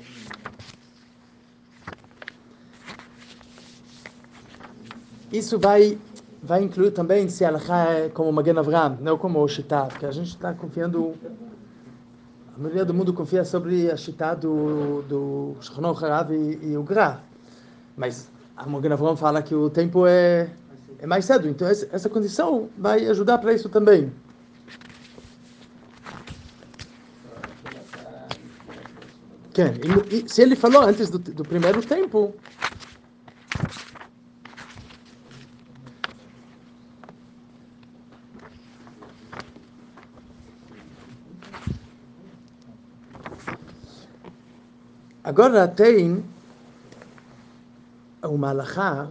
Isso vai, vai incluir também se a alahá é como Magen Avraham, não como o Shitá, porque a gente está confiando, a maioria do mundo confia sobre a Shitá do, do Shulchan Aruch Harav e, e o Gra. Mas a Magen Avraham fala que o tempo é, é mais cedo, então essa, essa condição vai ajudar para isso também. Quem? E, se ele falou antes do, do primeiro tempo, agora tem uma alahá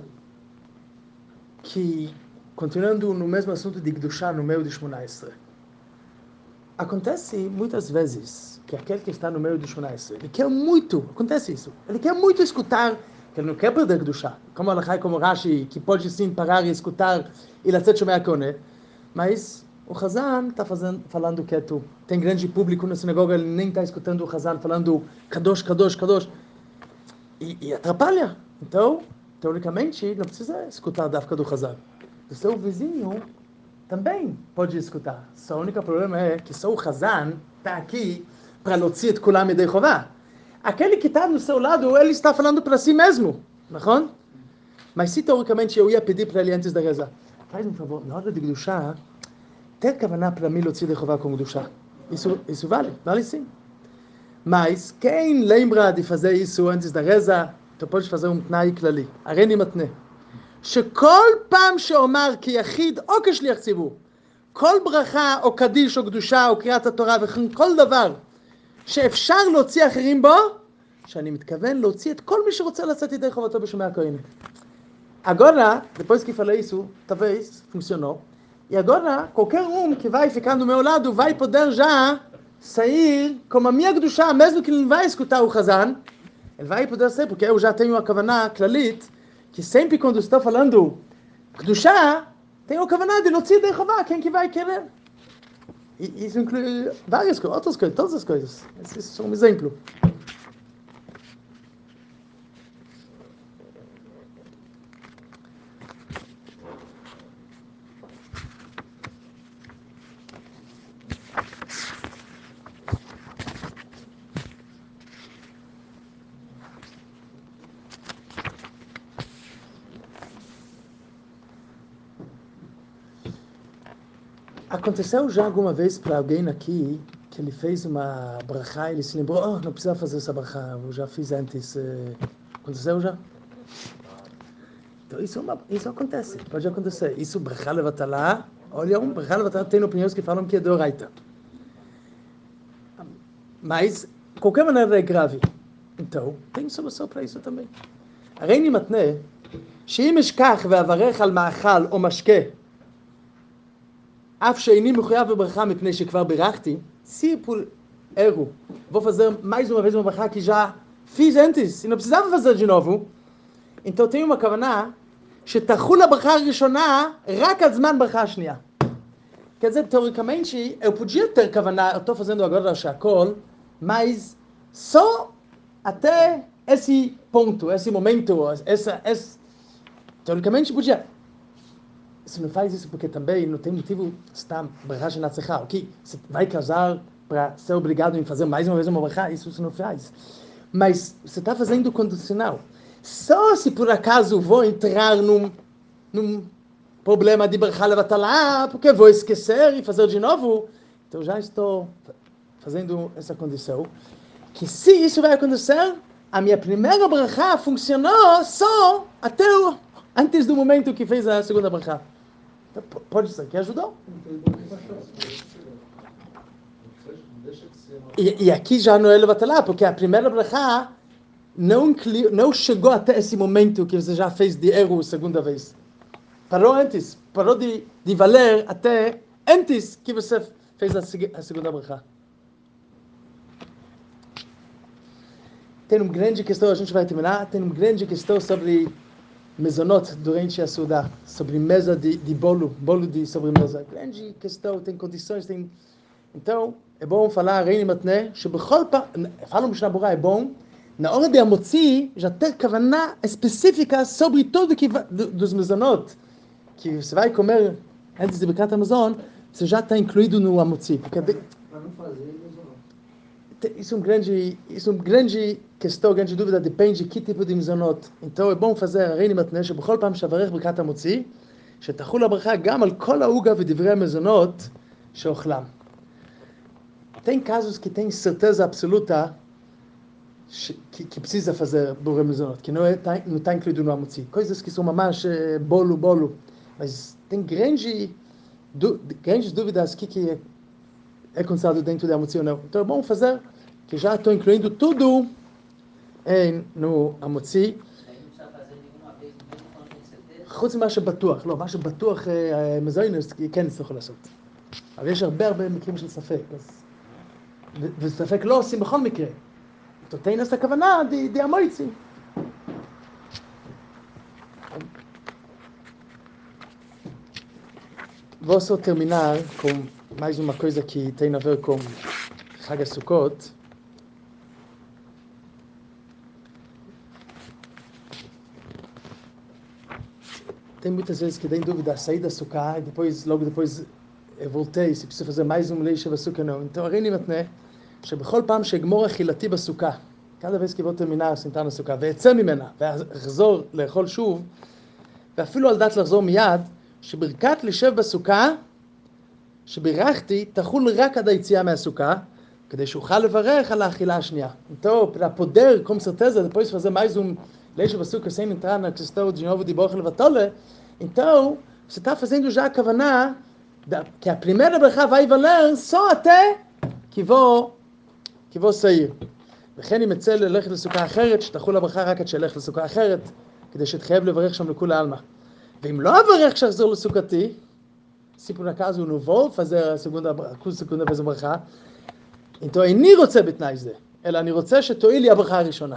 que, continuando no mesmo assunto de Kedushá no meio de Shmona Esrei, acontece muitas vezes que aquele que está no meio de Shmona Esrei, ele quer muito, acontece isso, ele quer muito escutar, que ele não quer perder Kedushá, como a alahá e como Rashi, que pode sim parar e escutar e lacet Shomei HaKoneh, mas o Chazan está falando quieto, tem grande público na sinagoga, ele nem está escutando o Chazan falando Kadosh, Kadosh, Kadosh, e, e atrapalha. Então, teoricamente, não precisa escutar a dafka do Chazan. O seu vizinho também pode escutar. Só o único problema é que só o Chazan está aqui para lotzi et kulam yedei chová. Aquele que está do seu lado, ele está falando para si mesmo, não? Mas se teoricamente eu ia pedir para ele antes da reza, faz um favor, na hora de Kedushá, ter kavaná para mim lotzi de chová com Kedushá. Isso, isso vale, vale sim. Mas quem lembra de fazer isso antes da reza, tu pode fazer um תנאי כללי. הריני מתנה שכל פעם שאומר כיחיד או כשליח ציבור, כל ברכה או קדיש או קדושה או קריאת התורה וכן כל דבר שאפשר להוציא אחרים בו, שאני מתכוון להוציא את כל מי שרוצה לצאת ידי חובתו בשומע הכהן. Agora, depois que falei isso, talvez funcionou. E agora, qualquer um que vai ficando do meu lado vai poder já sair com a minha Kedushá, mesmo que ele não vai escutar o Hazan, ele vai poder sair, porque eu já tenho a Kavaná Klalit, que sempre quando estou falando Kedushá, tenho a Kavaná de Lotzi de Chová, quem que vai querer? E isso inclui várias coisas, outras coisas, todas as coisas. Esse é só um exemplo. Aconteceu já alguma vez para alguém aqui que ele fez uma brachá e ele se lembrou, oh, não precisa fazer essa brachá, eu já fiz antes. Aconteceu já? Então isso, é uma, isso acontece, pode acontecer. Isso, brachá levatalá, olha, um brachá levatalá tem opiniões que falam que é doraita. Mas, de qualquer maneira é grave. Então, tem solução para isso também. הריני מתנה, שאם אשכח ואברך על מאכל או משקה, אף שאיני מחויב בברכה מפני שכבר בירכתי, se por erro vou fazer mais uma vez uma brachá que já fiz antes, e não precisava fazer de novo, então tem uma kavaná שתחול הברכה הראשונה רק עד זמן ברכה השנייה. Quer dizer, teoricamente, eu podia ter kavaná, eu estou fazendo agora Shakol, mas só até esse ponto, esse momento, essa, essa, teoricamente podia. Você não faz isso porque também não tem motivo estar barragem na tzechá, ok? Você vai casar para ser obrigado em fazer mais uma vez uma barragem, isso você não faz. Mas você está fazendo condicional. Só se por acaso vou entrar num, num problema de barragem levatalá, porque vou esquecer e fazer de novo, então já estou fazendo essa condição. Que se isso vai acontecer, a minha primeira barragem funcionou só até o, antes do momento que fez a segunda barragem. Pode ser que ajudou. E, e aqui já não é levatalá, porque a primeira brachá não, não chegou até esse momento que você já fez de erro a segunda vez. Parou antes, parou de, de valer até antes que você fez a, a segunda brachá. Tem uma grande questão, a gente vai terminar, tem uma grande questão sobre mezonot durante a Suda, sobre mesa de, de bolo, bolo de sobremesa. Grande questão, tem condições, tem... Então, é bom falar, Reini Matne, שבכל פעם, falam Mishnah Berurah, é bom, na hora de amotzi, já ter kavaná específica sobre tudo que vai, dos mezonot, que você vai comer antes de Birkat Hamazon, você já está incluído no amotzi. Porque para não fazer isso é um grande, isso é uma grande questão, grande dúvida, depende de que tipo de mezonot. então é bom fazer הריני מתנה שבכל פעם שאברך ברכת המוציא, שתחול הברכה גם על כל העוגה ודברי המזונות שאוכלם. Tem casos que tem certeza absoluta que, que precisa fazer bore mezonot, que não está não tá incluído no amotzi. Coisas que são mamash bolo, bolo. Mas tem grande, du, grandes dúvidas que que é é considerado dentro da amotzi ou não. Então é bom fazer, que já estou incluindo tudo em, no amotzi. Aí não precisa fazer nenhuma vez, mesmo quando tem certeza. חוץ ממה שבטוח, לא, מה שבטוח מזוינוס, כן יצטרכו לעשות. אבל יש הרבה הרבה מקרים של ספק, וספק לא עושים בכל מקרה. תותן את הכוונה די המויצי. Vou só terminar com mais uma coisa que tem a ver com Chag HaSukkot. Tem muitas vezes que tem dúvida, sair da Sukkah e depois, logo depois eu voltei, se precisa fazer mais um leixa בסוכה não. então הריני מתנה שבכל פעם שאגמור אכילתי בסוכה, cada vez que vou terminar sentar na סוכה ואצא ממנה ואחזור לאכול שוב, ואפילו על דעת לחזור מיד, שברכת לשב בסוכה שבירכתי תחול רק עד היציאה מהסוכה, כדי שאוכל לברך על האכילה השנייה. então para poder com certeza depois fazer mais um leixa בסוכה sem entrar na questão de novo de borra levatole, então você está fazendo já a kavaná que a primeira brachá vai valer só até que vou que vou sair. וכן אם יצא ללכת לסוכה אחרת, שתחול הברכה רק עד שילך לסוכה אחרת, כדי שתחייב לברך שם לכולי עלמא. ואם לא אברך שאחזור לסוכתי, סיפור נקז הוא נובו, פזר הקורס סקונדה וזו ברכה, איתו איני רוצה בתנאי זה, אלא אני רוצה שתועיל לי הברכה הראשונה.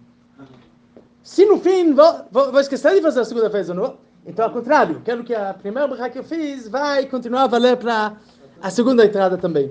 Sino fim, vou, vou, vou esquecer de fazer a segunda vez, não? Então, ao contrário, quero que a primeira bracha que eu fiz vai continuar a valer para a segunda entrada também.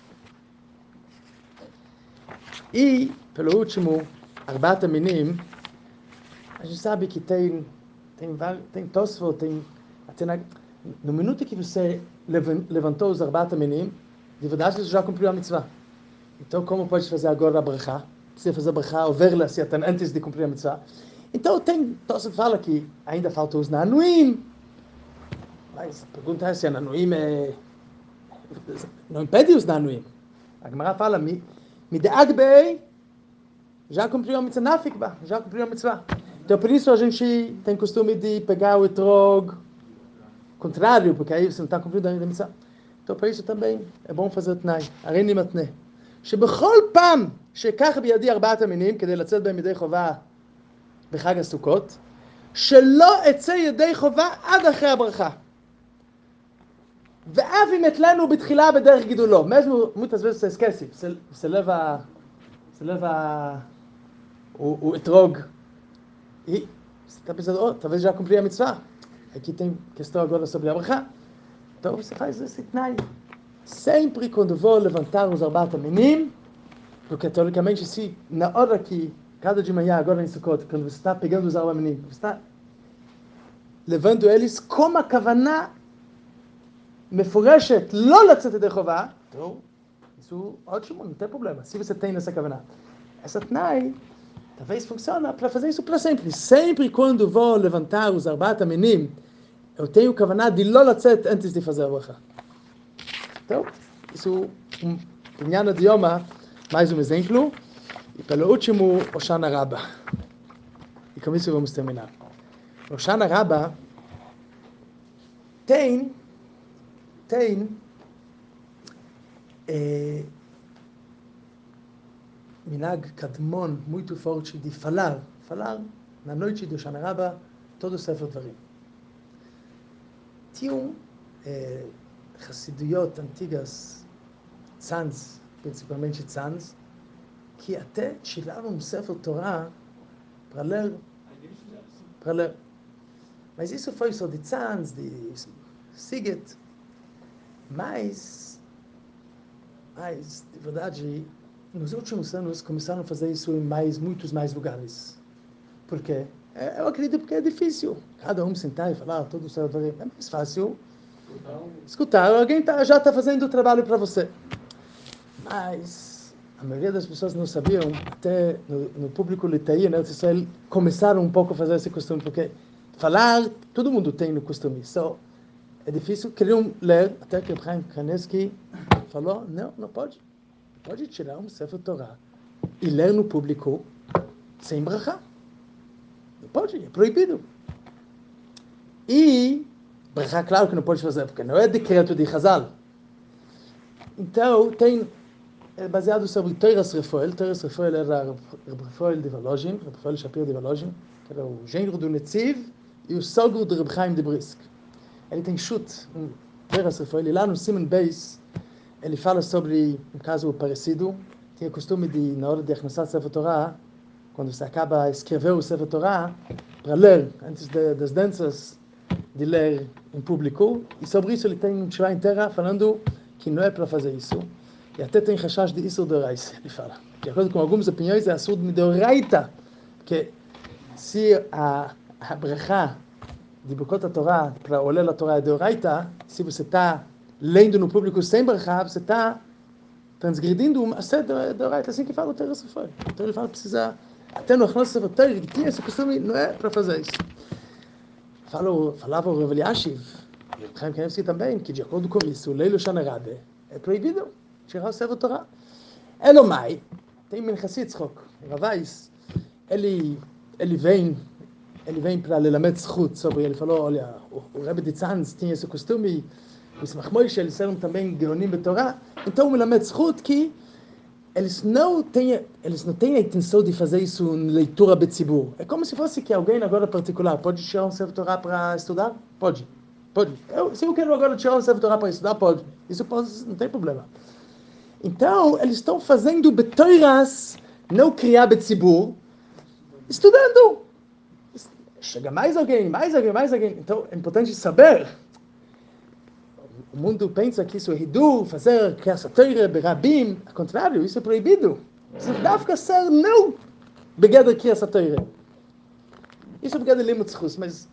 E, pelo último, Arbaat Minim, a gente sabe que tem, tem, tem Tosfot, tem, tem, no minuto que você levantou os Arbaat Minim, de verdade você já cumpriu a mitzvah. Então, como pode fazer agora a bracha? Precisa fazer a bracha, over-la antes de cumprir a mitzvah. Então, tem, Tosfot fala que ainda faltam os nanuim, mas a pergunta é se a nanuim é... não impede os nanuim. A Gemara fala, mideag bei, já cumpriu a mitzvah, nafikba, já cumpriu a mitzvah. Então, por isso a gente tem costume de pegar o etrog contrário, porque aí você não está cumprindo ainda a mitzvah. então por isso também é bom fazer תנאי, הריני מתנה, שבכל פעם שיקח בידי ארבעת המינים כדי לצאת בהם ידי חובה בחג הסוכות, שלא אצא ידי חובה עד אחרי הברכה. ואף אם אתלנו בתחילה בדרך גידולו, mesmo muitas vezes você esquece, você, você leva, você leva o, o etrog e você está pensando, oh, talvez já cumpri a mitzvah. Aqui tem questão agora sobre a bracha. Então você faz esse tnai. Sempre quando vou levantar os arbaat minim, porque teoricamente se na hora que, cada de manhã agora em Sukkot, quando você está pegando os arbaat minim, você está levando eles com a kavaná מפורשת, לא לצאת ידי חובה, טוב, isso ótimo, não tem problema, se você tem nessa kavaná. Essa tnai, talvez funciona para fazer isso para sempre. Sempre quando vou levantar os arbaat minim, eu tenho kavaná de לא לצאת antes de fazer a bracha. Então, isso, um pinhana de Yoma, mais um exemplo. E pelo último, Hoshana Rabbah. E com isso vamos terminar. Hoshana Rabbah tem tem é, minhag kadmon muito forte de falar, falar na noite de Hoshana Rabbah todo o Sefer Dvarim. Tinham é, Hassidiyot antigas, tzanz, principalmente tzanz, que até tiravam um Sefer Torah para ler, para ler. Mas isso foi só de tzanz, de Siget. Mas, mas, de verdade, nos últimos anos começaram a fazer isso em mais, muitos mais lugares. Por quê? É, eu acredito porque é difícil. Cada um sentar e falar, todo o céu é mais fácil escutar. Alguém tá, já está fazendo o trabalho para você. Mas a maioria das pessoas não sabiam, até no, no público litaí, né, Israel, começaram um pouco a fazer esse costume, porque falar, todo mundo tem no costume. Só é difícil, queriam ler, até que o Chaim Kanievsky falou, não, não pode. Pode tirar um Sefer Torah e ler no público sem bracha. Não pode, é proibido. E bracha, claro que não pode fazer, porque não é decreto de Chazal. Então, tem, é baseado sobre Toras Refoel. Toras Refoel era Reb Refoel de Volozhin, Reb Refoel Shapir de Volozhin, que era o gênero do Netziv e o sogro de Reb Chaim de Brisk. Ele tem chute, um Toras Refoel, e lá no Siman Beis, ele fala sobre um caso parecido. Tinha costume de, na hora de achnasat Sefer Torah, quando você acaba de escrever o Sefer Torah, para ler, antes de, das danças, de ler em público, e sobre isso ele tem um tshuvah inteira falando que não é para fazer isso. E até tem rashash de Isur Deoraisa, ele fala. De acordo com algumas opiniões, é Asur de Deoraita, porque se a, a bracha de Birkot HaTorah para oler a Torá é Deoraita, se você está lendo no público sem bracha, você está transgredindo uma sede Deoraita, assim que fala o Toras Refoel. Então ele fala que precisa, até no Achnos Sefer Torah, que tinha esse costume, não é para fazer isso. Falou, falava o Rav Eliashiv, e o Chaim Kanievsky também, que de acordo com isso, o Leil Hoshana Rabbah é proibido tirar o Sefer Torah. Elomai, tem Minchas Yitzchok, Ravais, ele, ele vem, ele vem para lelamed zchut sobre, ele falou, olha, o, o Rebbe de Tzanz tinha esse costume, o Simach Moshe, eles eram também geonim betorá, então o lelamed zchut que eles não têm, eles não têm a intenção de fazer isso em leitura betzibur. É como se fosse que alguém agora particular pode tirar um Sefer Torah para estudar? Pode. Pode. Eu, se eu quero agora tirar um Sefer Torah para estudar, pode. Isso pode, não tem problema. Então, eles estão fazendo betoiras, não criar betzibur, estudando. Chega mais alguém, mais alguém, mais alguém. Então, é importante saber. O mundo pensa que isso é hidur, fazer criança teira, berabim. Ao contrário, isso é proibido. Isso deve ficar ser não begada criança teira. Isso é begada limut zchus, mas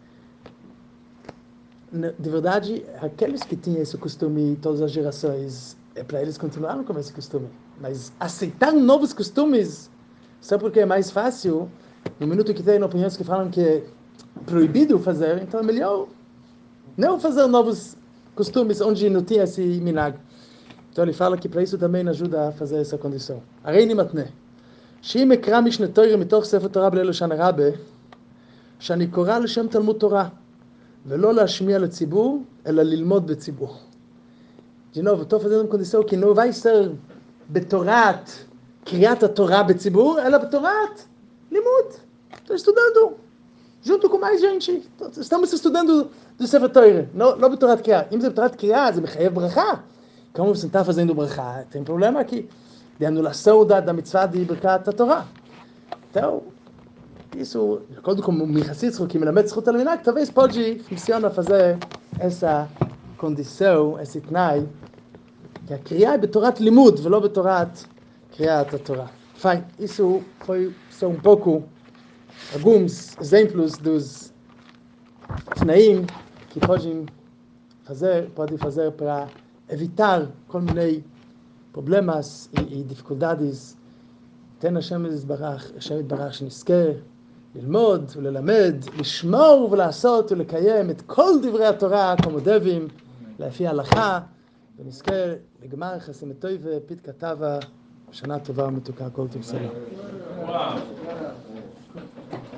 de verdade, aqueles que tinham esse costume, todas as gerações, é para eles continuaram com esse costume. Mas aceitar novos costumes, sabe porque é mais fácil? No minuto que tem opiniões que falam que é proibido fazer, então é melhor não fazer novos costumes onde não tinha esse minag. Então ele fala que para isso também ajuda a fazer essa condição. הריני מתנה, שאם אקרא משנה תורה מתוך ספר תורה בליל הושענא רבה, שאני קורא לשם תלמוד תורה, ולא להשמיע לציבור, אלא ללמוד בציבור. De novo, estou fazendo uma condição que não vai ser betorat, criar a Torá betzibur, ela betorat, limud. Estou estudando, junto com mais gente. Estamos estudando do Sefer Torah, não, não betorat criar. Se é betorat criar, é mechayev brachá. Como você está fazendo brachá? Tem problema aqui de anulação da, da mitzvah de birkat a Torá. Então, isso, de acordo com o Michasitzro, que me lembra de Zchut al-Minag, talvez pode funcionar fazer essa condição, esse tnai, que a criar é betorat limud, ולא betorat criar a Torá. Fine, isso foi só um pouco, alguns exemplos dos tnaim que podem fazer, podem fazer para evitar כל מיני problemas e, e dificuldades. תן השם יתברך, השם יתברך שנזכה ללמוד וללמד, לשמור ולעשות ולקיים את כל דברי התורה כמו דבים, לפי ההלכה, ונזכה לגמר חסד טוב ופתקה טובה, שנה טובה ומתוקה, כל טוב סלام.